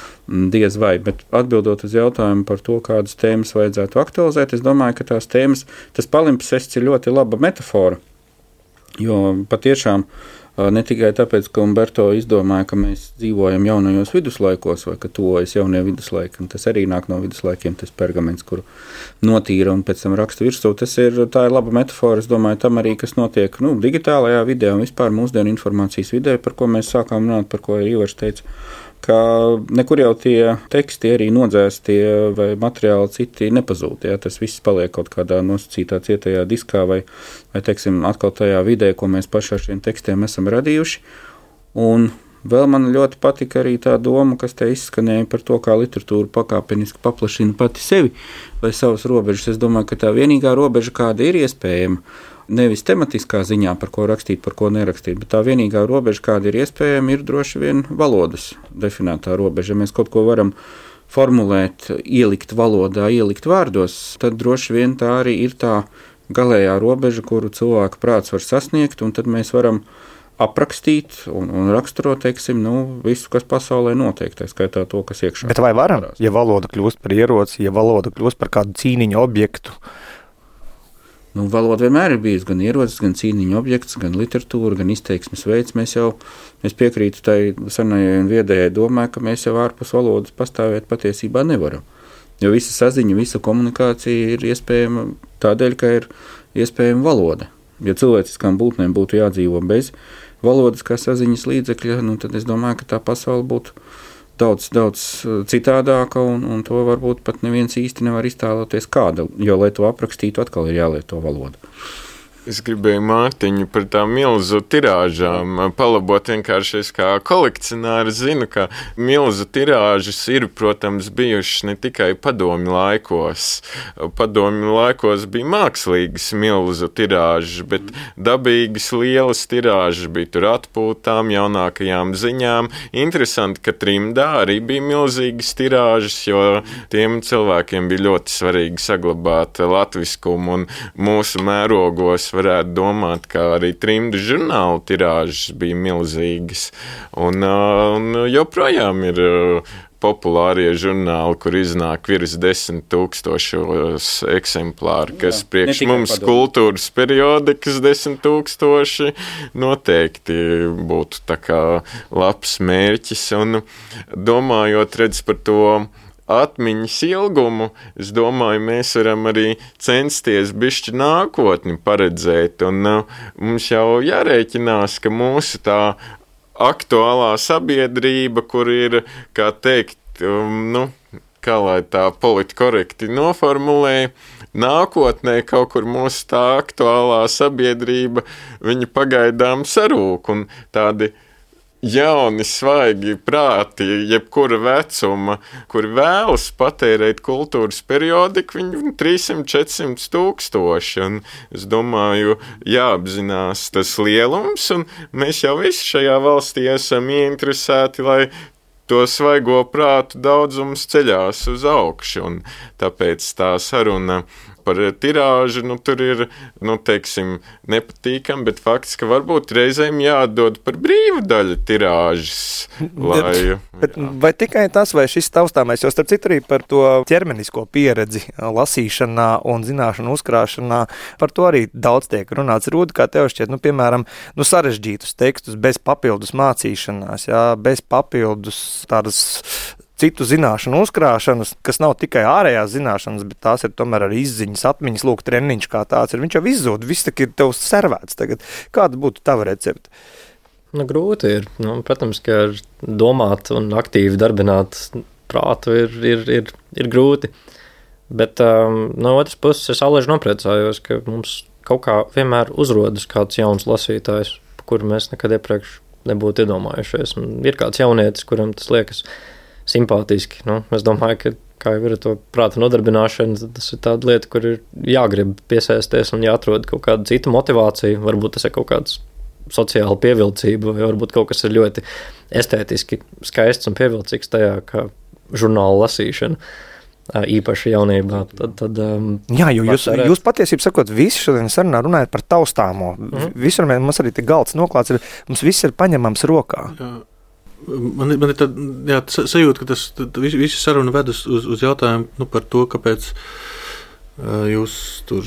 diez vai, bet atbildot uz jautājumu par to, kādas tēmas vajadzētu aktualizēt, es domāju, ka tās tēmas, tas palimpsests ir ļoti laba metafora, jo patiešām ne tikai tāpēc, ka Umberto izdomāja, ka mēs dzīvojam jaunajos viduslaikos vai ka tuvojas jaunie viduslaiki, un tas arī nāk no viduslaikiem, tas pergaments, kuru notīra un pēc tam raksta virsū. Tas ir, tā ir laba metafora, es domāju, tam arī, kas notiek nu, digitālajā vidē un vispār mūsdienu informācijas vidē, par ko mēs sākām runāt, par ko Ivars teica, ka nekur jau tie teksti arī nodzēstie vai materiāli citi nepazūd. Ja? Tas viss paliek kaut kādā nosacītā cietajā diskā vai, vai teiksim, atkal tajā vidē, ko mēs paši ar šiem tekstiem esam radījuši. Un vēl man ļoti patika arī tā doma, kas te izskanēja par to, kā literatūra pakāpeniski paplašina pati sevi vai savas robežas. Es domāju, ka tā vienīgā robeža, kāda ir iespējama, nevis tematiskā ziņā, par ko rakstīt, par ko nerakstīt, bet tā vienīgā robeža, kāda ir iespējama, ir droši vien valodas definētā robeža. Ja mēs kaut ko varam formulēt, ielikt valodā, ielikt vārdos, tad droši vien tā arī ir tā galējā robeža, kuru cilvēka prāts var sasniegt, un tad mēs varam aprakstīt un, un raksturot, teiksim, nu, visu, kas pasaulē notiek, tā skaitā to, kas iekšā. Bet vai varam, ja valoda kļūst par ieroci, ja valoda kļūst par kādu cīniņu objektu? Nu, valoda vienmēr ir bijusi gan ierocis, gan cīniņa objekts, gan literatūra, gan izteiksmes veids. Mēs jau mēs piekrītu tai senajai un viedējai domai, ka mēs jau ārpus valodas pastāvēt patiesībā nevaram. Jo visa saziņa, visa komunikācija ir iespējama tādēļ, ka ir iespējama valoda. Ja cilvēciskām būtnēm būtu jādzīvo bez valodas kā saziņas līdzekļa, nu, tad es domāju, ka tā pasaule būtu daudz, daudz citādāka, un, un to varbūt pat neviens īsti nevar iztēloties kāda, jo, lai to aprakstītu, atkal ir jālieto valoda. Es gribēju Mārtiņu par tām milzu tirāžām palabot vienkārši es kā kolekcionārs zinu, ka milzu tirāžas ir, protams, bijušas ne tikai padomju laikos. Padomju laikos bija mākslīgas milzu tirāžas, bet dabīgas lielas tirāžas bija tur atpūtām, jaunākajām ziņām. Interesanti, ka trimdā arī bija milzīgas tirāžas, jo tiem cilvēkiem bija ļoti svarīgi saglabāt latviskumu un mūsu mērogos varētu domāt, ka arī trimdu žurnālu tirāžas bija milzīgas. Un, un joprojām ir populārie žurnāli, kur iznāk virs desmit tūkstošos eksemplāru, kas Jā, priekš mums padomu. Kultūras periodikas desmit tūkstoši noteikti būtu tā kā labs mērķis. Un domājot, redz par to atmiņas ilgumu, es domāju, mēs varam arī censties bišķi nākotni paredzēt, un uh, mums jau jārēķinās, ka mūsu tā aktuālā sabiedrība, kur ir, kā teikt, um, nu, kā lai tā politkorekti noformulē, nākotnē kaut kur mūsu tā aktuālā sabiedrība, viņa pagaidām sarūk, un tādi jauni, svaigi prāti, jebkura vecuma, kuri vēlas patērēt kultūras periodiku, viņi trīssimt četrsimt tūkstoši. Un es domāju, jāapzinās tas lielums, un mēs jau visi šajā valstī esam ieinteresēti, lai to svaigo prātu daudzums ceļās uz augšu. Un tāpēc tā saruna par tirāžu, nu, tur ir, nu, teiksim, nepatīkam, bet fakts, ka varbūt reizēm jādod par brīvu daļu tirāžas. Lai, bet, vai tikai tas, vai šis taustāmais, jo starp citu arī par to ķermenisko pieredzi lasīšanā un zināšanu uzkrāšanā, par to arī daudz tiek runāts. Rūda, kā tev šķiet, nu, piemēram, nu, sarežģītus tekstus bez papildus mācīšanās, jā, bez papildus tādas citu zināšanu uzkrāšanas, kas nav tikai ārējās zināšanas, bet tās ir tomēr arī izziņas, atmiņas, lūk, treniņš kā tāds ir. Viņš jau izzūd, viss tak ir tev servēts tagad. Kāda būtu tava recepte? Nu, grūti ir. Nu, protams, ka domāt un aktīvi darbināt prātu ir, ir, ir, ir grūti. Bet um, no otras puses es alaži nopriecājos, ka mums kaut kā vienmēr uzrodas kāds jauns lasītājs, par kuru mēs nekad iepriekš nebūtu iedomājušies. Un ir kāds jaunietis, kuram tas liekas simpātiski. Nu, es domāju, ka, kā jau ir to prāta nodarbināšana, tas ir tāda lieta, kur ir jāgrib piesaisties un jāatrod kaut kādu citu motivāciju. Varbūt tas ir kaut kāds sociāla pievilcība, vai varbūt kaut kas ir ļoti estētiski skaists un pievilcīgs tajā, kā žurnāla lasīšana. Īpaši jaunībā. Tad, tad, um, Jā, jo jūs, jūs patiesībā sakot, visi šodien sarunā runājat par taustāmo. Mm. Visur mums arī te galds noklāts, ir, mums viss ir paņemams rokā. Jā. Man, man ir tāda sajūta, ka tas visi saruna ved uz, uz, uz jautājumu nu, par to, kāpēc uh, jūs tur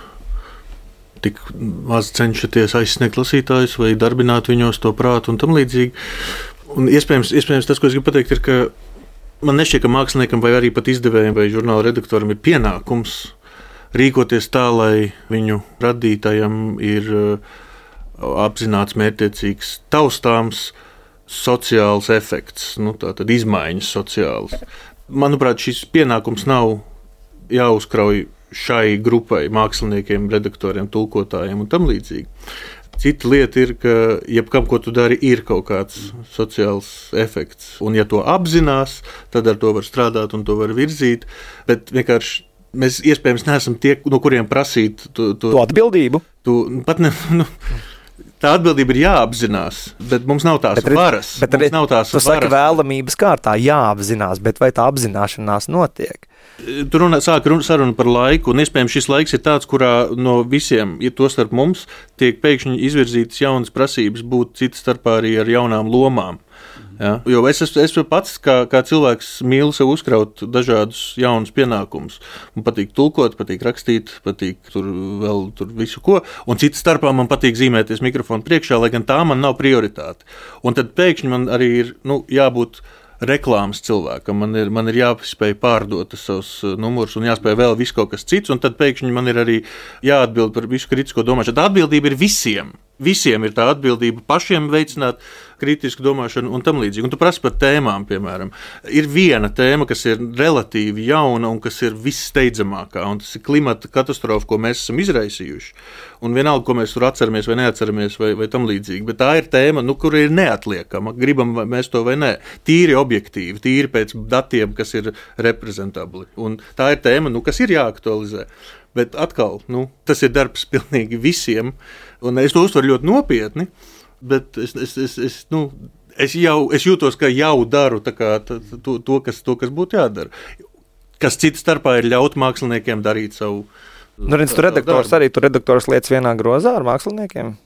tik maz cenšaties aizsniegt lasītājus vai darbināt viņos to prātu un tam līdzīgi. Un iespējams, iespējams tas, ko es gribu pateikt, ir, ka man nešķiet, ka māksliniekam vai arī pat izdevējiem vai žurnāla redaktoram ir pienākums rīkoties tā, lai viņu radītājam ir uh, apzināts, mērķtiecīgs, taustāms sociāls efekts, nu, tātad izmaiņas sociālas. Manuprāt, šis pienākums nav jāuzkrauj šai grupai, māksliniekiem, redaktoriem, tulkotājiem un tam līdzīgi. Cita lieta ir, ka jebkam, ko tu dari, ir kaut kāds sociāls efekts. Un ja to apzinās, tad ar to var strādāt un to var virzīt, bet vienkārši mēs iespējams neesam tie, no kuriem prasīt to, to, to atbildību. To, pat ne, nu, tā atbildība ir jāapzinās, bet mums nav tās bet, varas. Bet, bet nav tās tu varas. Saki vēlamības kārtā jāapzinās, bet vai tā apzināšanās notiek? Tur runā, sāk saruna par laiku, un iespējams šis laiks ir tāds, kurā no visiem, ja to starp mums, tiek pēkšņi izvirzītas jaunas prasības būt citas starpā arī ar jaunām lomām. Ja? Jo es esmu es pats, kā, kā cilvēks, mīlu sev uzkraut dažādus jaunus pienākumus. Man patīk tulkot, patīk rakstīt, patīk tur vēl tur visu ko. Un citas starpā man patīk zīmēties mikrofonu priekšā, lai gan tā man nav prioritāte. Un tad pēkšņi man arī ir nu, jābūt reklāmas cilvēkam. Man ir, man ir jāspēj pārdot savus numurus un jāspēj vēl visu kaut kas cits. Un tad pēkšņi man ir arī jāatbild par visu kritisko domāšanu. Tā atbildība ir visiem. Visiem ir tā atbildība pašiem veicināt kritisku domāšanu un tam līdzīgi. Un tu prasi par tēmām, piemēram. Ir viena tēma, kas ir relatīvi jauna un kas ir vissteidzamākā, un tas ir klimata katastrofa, ko mēs esam izraisījuši. Un vienalga, ko mēs tur atceramies vai neatceramies vai, vai tam līdzīgi. Bet tā ir tēma, nu, kur ir neatliekama. Gribam mēs to vai nē. Tīri objektīvi, tīri pēc datiem, kas ir reprezentabli. Un tā ir tēma, nu, kas ir jāaktualizē. Bet atkal, nu, tas ir darbs pilnīgi visiem, un es to uztveru ļoti nopietni, bet es, es, es, es, nu, es, jau, es jūtos, ka jau daru tā kā, to, to, kas, to, kas būtu jādara. Kas cits starpā ir ļaut māksliniekiem darīt savu. Nu, redz, tu redaktors arī, tu redaktors lietas vienā grozā ar māksliniekiem?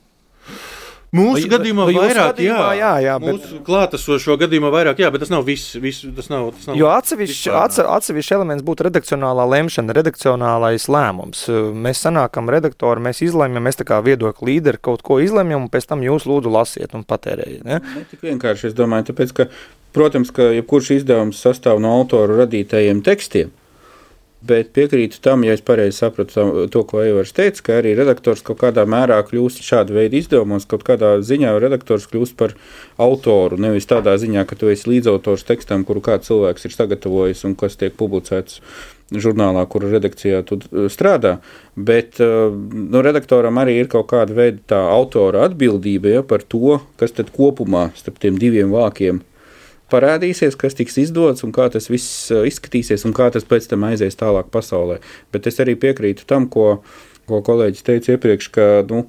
Mūsu vai, gadījumā vai vairāk, gadījumā, jā. jā, jā bet... Mūsu klātesošo gadījumā vairāk, jā, bet tas nav viss. viss tas nav, tas nav jo atsevišķi, atsevišķi elements būtu redakcionālā lemšana, redakcionālais lēmums. Mēs sanākam redaktori, mēs izlemjam, mēs tā kā viedokļu līderi kaut ko izlemjam, un pēc tam jūs lūdzu lasiet un patērējiet. Ne? Ne tik vienkārši, es domāju, tāpēc, ka, protams, ka jebkurš izdevums sastāv no autoru radītajiem tekstiem. Bet piekrītu tam, ja es pareizi sapratu to, ko Eivars teica, ka arī redaktors kaut kādā mērā kļūst šāda veida izdevumos, kaut kādā ziņā redaktors kļūst par autoru, nevis tādā ziņā, ka tu esi līdzautors tekstam, kuru kāds cilvēks ir sagatavojis un kas tiek publicēts žurnālā, kura redakcijā tu strādā, bet nu, redaktoram arī ir kaut kāda veida tā autora atbildība, ja, par to, kas tad kopumā starp tiem diviem vākiem parādīsies, kas tiks izdots un kā tas viss izskatīsies un kā tas pēc tam aizies tālāk pasaulē. Bet es arī piekrītu tam, ko, ko kolēģis teica iepriekš, ka nu,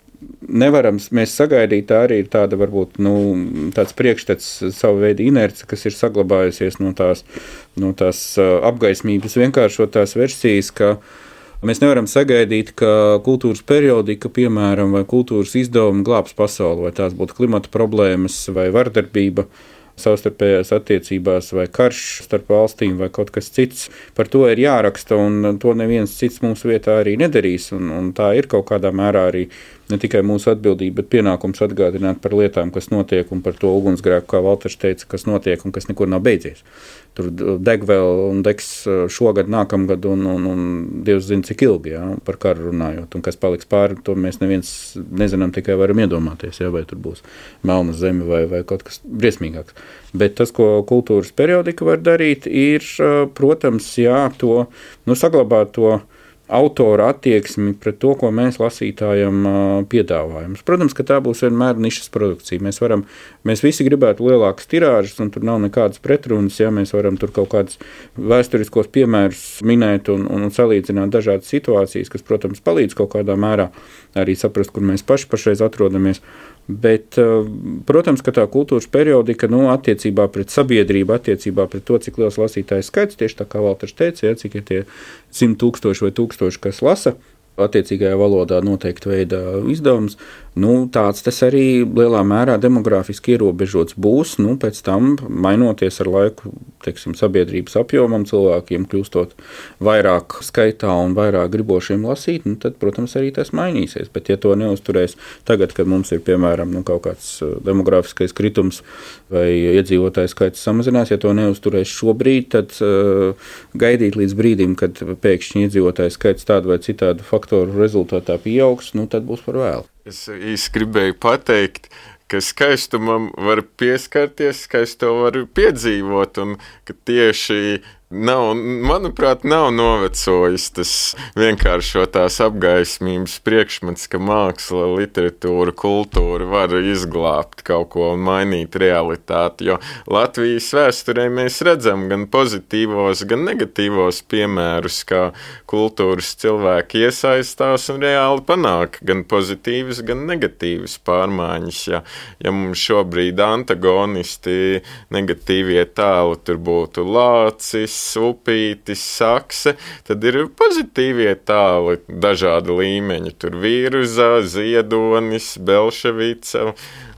nevaram mēs sagaidīt, tā arī ir tāda varbūt nu, tāds priekšstats savu veidu inerce, kas ir saglabājusies no tās, no tās apgaismības vienkāršotās versijas, ka mēs nevaram sagaidīt, ka kultūras periodika, piemēram, vai kultūras izdevumi glābs pasauli, vai tās būtu klimata problēmas vai vardarbība savstarpējās attiecībās vai karš starp valstīm vai kaut kas cits. Par to ir jāraksta, un to neviens cits mūsu vietā arī nedarīs, un, un tā ir kaut kādā mērā arī ne tikai mūsu atbildība, bet pienākums atgādināt par lietām, kas notiek, un par to ugunsgrēku, kā Valters teica, kas notiek un kas nekur nav beidzies. Tur deg vēl un degs šogad, nākamgad, un, un, un Dievs zina, cik ilgi, jā, par karu runājot, un kas paliks pāri, to mēs neviens nezinām, tikai varam iedomāties, jā, vai tur būs melna zeme vai, vai kaut kas briesmīgāks. Bet tas, ko kultūras periodika var darīt, ir, protams, jā, to, nu, saglabāt to autora attieksmi pret to, ko mēs lasītājam piedāvājam. Protams, ka tā būs vienmēr nišas produkcija. Mēs varam, mēs visi gribētu lielākas tirāžas, un tur nav nekādas pretrunas, ja mēs varam tur kaut kādus vēsturiskos piemērus minēt un, un salīdzināt dažādas situācijas, kas, protams, palīdz kaut kādā mērā arī saprast, kur mēs paši pašreiz atrodamies. Bet, protams, ka tā kultūras periodika, nu, attiecībā pret sabiedrību, attiecībā pret to, cik liels lasītājs skaits, tieši tā kā Valters teica, ja, cik ir tie simt tūkstoši vai tūkstoši, kas lasa, attiecīgajā valodā noteikti veidā izdevums, nu, tāds tas arī lielā mērā demogrāfiski ierobežots būs, nu, pēc tam mainoties ar laiku, teiksim, sabiedrības apjomam, cilvēkiem kļūstot vairāk skaitā un vairāk gribošiem lasīt, nu, tad, protams, arī tas mainīsies, bet ja to neuzturēs tagad, kad mums ir, piemēram, nu, kaut kāds demografiskais kritums vai iedzīvotājs skaits samazinās, ja to neuzturēs šobrīd, tad uh, gaidīt līdz brīdim, kad pēkšņi iedzīvotājs skaits tādu vai citādu faktoru rezultātā pieaugs, nu, tad būs par vēlu. Es īsti gribēju pateikt, ka skaistumam var pieskarties, skaisto var piedzīvot, un ka tieši nav, manuprāt, nav novecojis tas vienkāršotās apgaismības priekšmets, ka māksla, literatūra, kultūra var izglābt kaut ko un mainīt realitāti, jo Latvijas vēsturē mēs redzam gan pozitīvos, gan negatīvos piemērus, kā kultūras cilvēki iesaistās un reāli panāk gan pozitīvas, gan negatīvas pārmaiņas. Ja, ja mums šobrīd antagonisti negatīvie tēli tur būtu Lācis, Upītis, Sakse, tad ir pozitīvie tēli dažādi līmeņi. Tur Vīruzā, Ziedonis, Belševica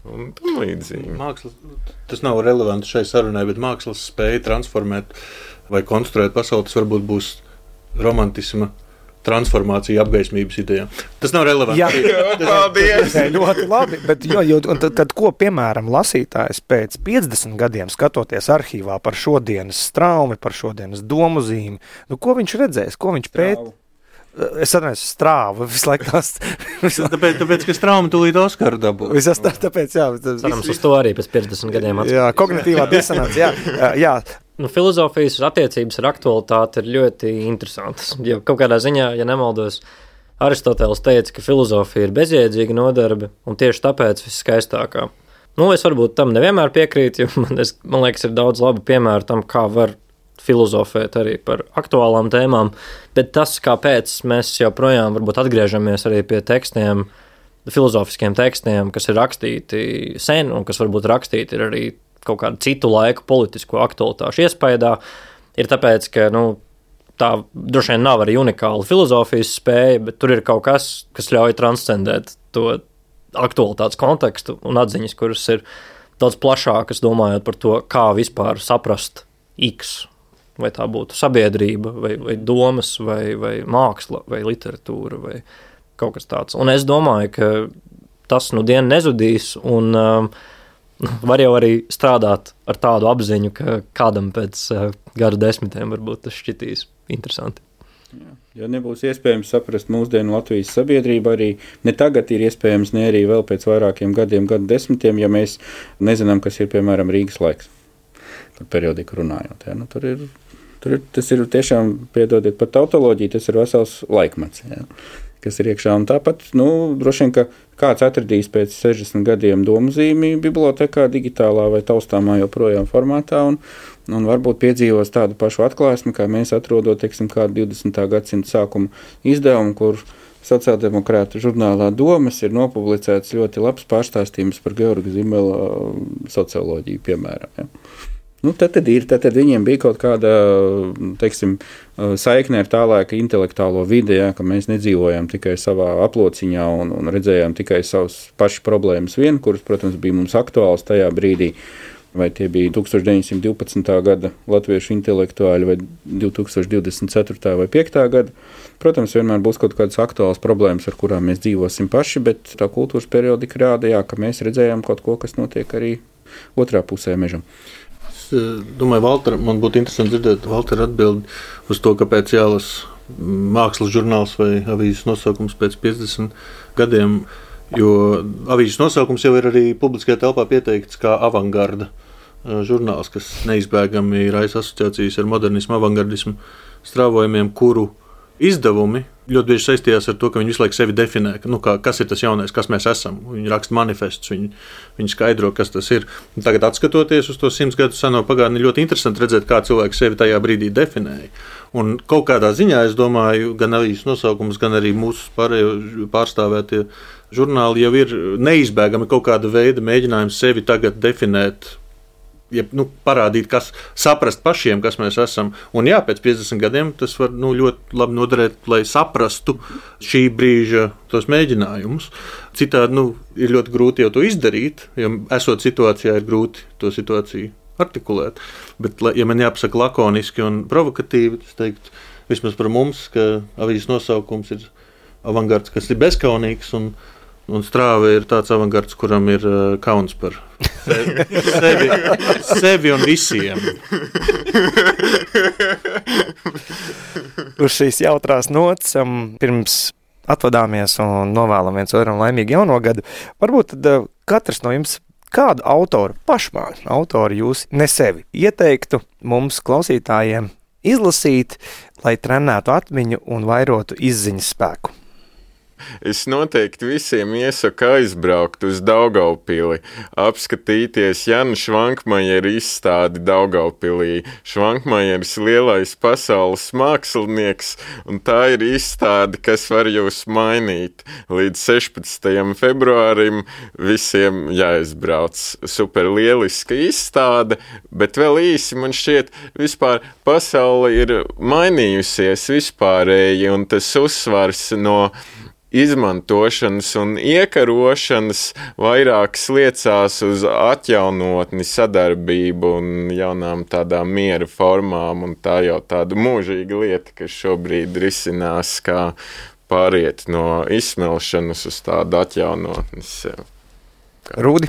un tam līdzīgi. Mākslas, tas nav relevanti šai sarunai, bet mākslas spēja transformēt vai konstruēt pasauli, tas varbūt būs romantisma transformācija apgaismības idejām. Tas nav relevanti. Jā, paldies! Tas ļoti labi, bet jo, jo, un tad, tad ko, piemēram, lasītājs pēc piecdesmit gadiem skatoties arhīvā par šodienas straumi, par šodienas domu zīmi, nu, ko viņš redzēs, ko viņš pēt? Es atceros strāvu, visu laiku tās. tāpēc, tāpēc, ka straumi tūlīt Oskaru dabū. Visas tā, tāpēc, jā. Cerams uz to arī pēc piecdesmit gadiem atspēc. Jā, kognitīvā disonance, jā. jā. Nu, filozofijas attiecības ar aktualitāti ir ļoti interesantas. Jo kaut kādā ziņā, ja nemaldos, Aristoteles teica, ka filozofija ir bezjēdzīga nodarbe un tieši tāpēc viskaistākā. Nu, es varbūt tam nevienmēr piekrītu, jo man, es, man liekas, ir daudz labu piemēru tam, kā var filozofēt arī par aktuālām tēmām, bet tas, kāpēc mēs joprojām varbūt atgriežamies arī pie tekstiem, filozofiskiem tekstiem, kas ir rakstīti sen un kas varbūt rakstīti ir arī kaut kādu citu laiku politisko aktualitāšu iespaidā, ir tāpēc, ka, nu, tā droši vien nav arī unikāla filozofijas spēja, bet tur ir kaut kas, kas ļauj transcendēt to aktualitātes kontekstu un atziņas, kuras ir daudz plašākas, domājot par to, kā vispār saprast X, vai tā būtu sabiedrība, vai, vai domas, vai, vai māksla, vai literatūra, vai kaut kas tāds. Un es domāju, ka tas nu dienu nezudīs, un um, var jau arī strādāt ar tādu apziņu, ka kādam pēc uh, gadu desmitiem varbūt tas šķitīs interesanti. Jā. Ja nebūs iespējams saprast mūsdienu Latvijas sabiedrību, arī ne tagad ir iespējams, ne arī vēl pēc vairākiem gadiem, gadu desmitiem, ja mēs nezinām, kas ir, piemēram, Rīgas laiks. Par periodiku runājot. Ja? Nu, tur ir, tur ir, tas ir tiešām, piedodiet par tautoloģiju, tas ir vesels laikmets. Ja? Kas ir iekšā. Un tāpat, nu, droši vien, ka kāds atradīs pēc sešdesmit gadiem domzīmi bibliotekā, digitālā vai taustāmā joprojām formātā, un, un varbūt piedzīvos tādu pašu atklāsmi, kā mēs atrodot, teiksim, kādu divdesmitā gadsimta sākuma izdevumu, kur sociāldemokrātu žurnālā Domas ir nopublicēts ļoti labs pārstāstījums par Georga Zimela socioloģiju, piemēram. Ja. Nu, tad, tad, ir, tad, tad viņiem bija kaut kāda, teiksim, saikne ar tā laika intelektuālo vidi, ja, ka mēs nedzīvojām tikai savā aplociņā un, un redzējām tikai savas pašas problēmas vien, kuras, protams, bija mums aktuāls tajā brīdī, vai tie bija tūkstoš deviņsimt divpadsmitā gada latviešu intelektuāļi vai divi tūkstoši divdesmit ceturtā vai piektā gada. Protams, vienmēr būs kaut kādas aktuālas problēmas, ar kurām mēs dzīvosim paši, bet tā kultūras periodika rāda, jā, ka mēs redzējām kaut ko, kas notiek arī otrā pusē mežam. Domāju, Valter, man būtu interesanti dzirdēt Valter atbildi uz to, kāpēc jālas mākslas žurnāls vai avīzes nosaukums pēc piecdesmit gadiem, jo avīzes nosaukums jau ir arī publiskajā telpā pieteikts kā avangarda žurnāls, kas neizbēgami raisa asociācijas ar modernismu, avangardismu strāvojumiem, kuru izdevumi ļoti bieži saistījās ar to, ka viņi visu laiku sevi definē, nu, kā, kas ir tas jaunais, kas mēs esam. Viņi raksta manifestus, viņi, viņi skaidro, kas tas ir. Un tagad, atskatoties uz to simts gadu seno pagātni, ļoti interesanti redzēt, kā cilvēks sevi tajā brīdī definēja. Un kaut kādā ziņā, es domāju, gan avīzes nosaukums, gan arī mūsu pārējo pārstāvētie žurnāli jau ir neizbēgami kaut kāda veida mēģinājums sevi tagad definēt, ja, nu, parādīt, kas, saprast pašiem, kas mēs esam. Un jā, pēc piecdesmit gadiem tas var nu, ļoti labi noderēt, lai saprastu šī brīža tos mēģinājumus. Citādi nu, ir ļoti grūti jau to izdarīt, jo esot situācijā ir grūti to situāciju artikulēt. Bet, ja man jāpasaka lakoniski un provokatīvi, es teiktu vismaz par mums, ka avīzes nosaukums ir avangards, kas ir bezkaunīgs, un Un strāve ir tāds avangards, kuram ir uh, kauns par sevi, sevi, sevi un visiem. Uz šīs jautrās nots, um, pirms atvadāmies un novēlam viens otram laimīgu jauno gadu, varbūt tad uh, katrs no jums kādu autoru, pašmāju autoru jūs ne sevi ieteiktu mums klausītājiem izlasīt, lai trenētu atmiņu un vairotu izziņas spēku. Es noteikti visiem iesaku aizbraukt uz Daugavpili, apskatīties Jana Švankmajera izstādi Daugavpilī. Švankmajeris lielais pasaules mākslinieks, un tā ir izstāde, kas var jūs mainīt. Līdz sešpadsmitajam februārim visiem jāizbrauc. Super lieliska izstāde, bet vēl īsi man šķiet, vispār pasaule ir mainījusies vispārēji, un tas uzsvars no izmantošanas un iekarošanas vairāk sliecās uz atjaunotni, sadarbību un jaunām tādām miera formām, un tā jau tāda mūžīga lieta, kas šobrīd risinās, kā pāriet no izsmelšanas uz tādu atjaunotnes. Rūdi?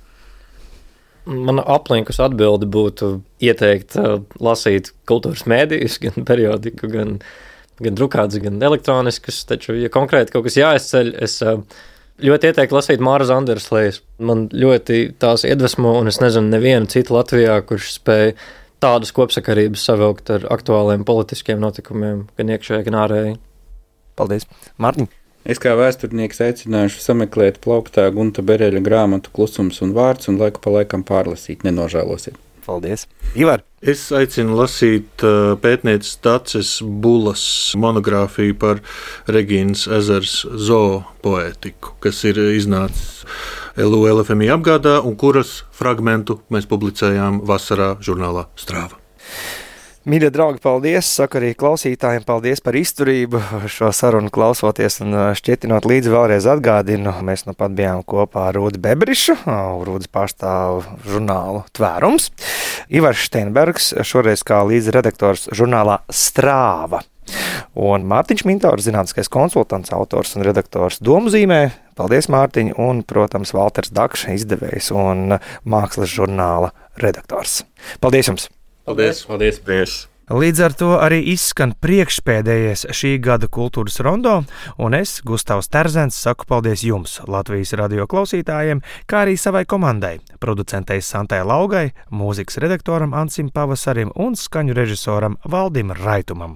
Mana aplinkus atbilde būtu ieteikt uh, lasīt kultūras mēdījus, gan periodiku, gan, gan drukāts, gan elektroniskus, taču, ja konkrēti kaut kas jāizceļ, es uh, ļoti ieteiktu lasīt Māra Zanderslējas. Man ļoti tās iedvesmo, un es nezinu nevienu citu Latvijā, kurš spēja tādus kopsakarības savilkt ar aktuāliem politiskiem notikumiem, gan iekšēji, gan ārēji. Paldies. Mārtiņ? Es kā vēsturnieks aicināšu sameklēt plauktā Gunta Bereļa grāmatu Klusums un vārds un laiku pa laikam pārlasīt, nenožēlosiet. Paldies. Ivar? Es aicinu lasīt uh, pētnieces Taces Bulas monogrāfiju par Regīnas ezers zoopoētiku, kas ir iznācis L U L F M I apgādā un kuras fragmentu mēs publicējām vasarā žurnālā Strāva. Mīļie draugi, paldies! Saku arī klausītājiem paldies par izturību šo sarunu klausoties un šķietinot līdzi vēlreiz atgādinu. Mēs nu pat bijām kopā ar Rūdi Bebrišu, Rūdis pārstāv žurnālu Tvērums, Ivars Steinbergs, šoreiz kā līdzredaktors žurnālā Strāva, un Mārtiņš Mintors, zinātniskais konsultants, autors un redaktors Domzīmē. Paldies, Mārtiņ, un, protams, Valters Dakša, izdevējs un mākslas žurnāla redaktors. Paldies jums! Paldies! Paldies! Paldies. Līdz ar to arī izskan priekšpēdējais šī gada kultūras rondo, un es, Gustavs Terzens, saku paldies jums, Latvijas radio klausītājiem, kā arī savai komandai, producentei Santai Laugai, mūzikas redaktoram Ansim Pavasarim un skaņu režisoram Valdim Raitumam.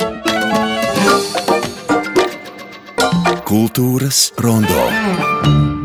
Kultūras rondo.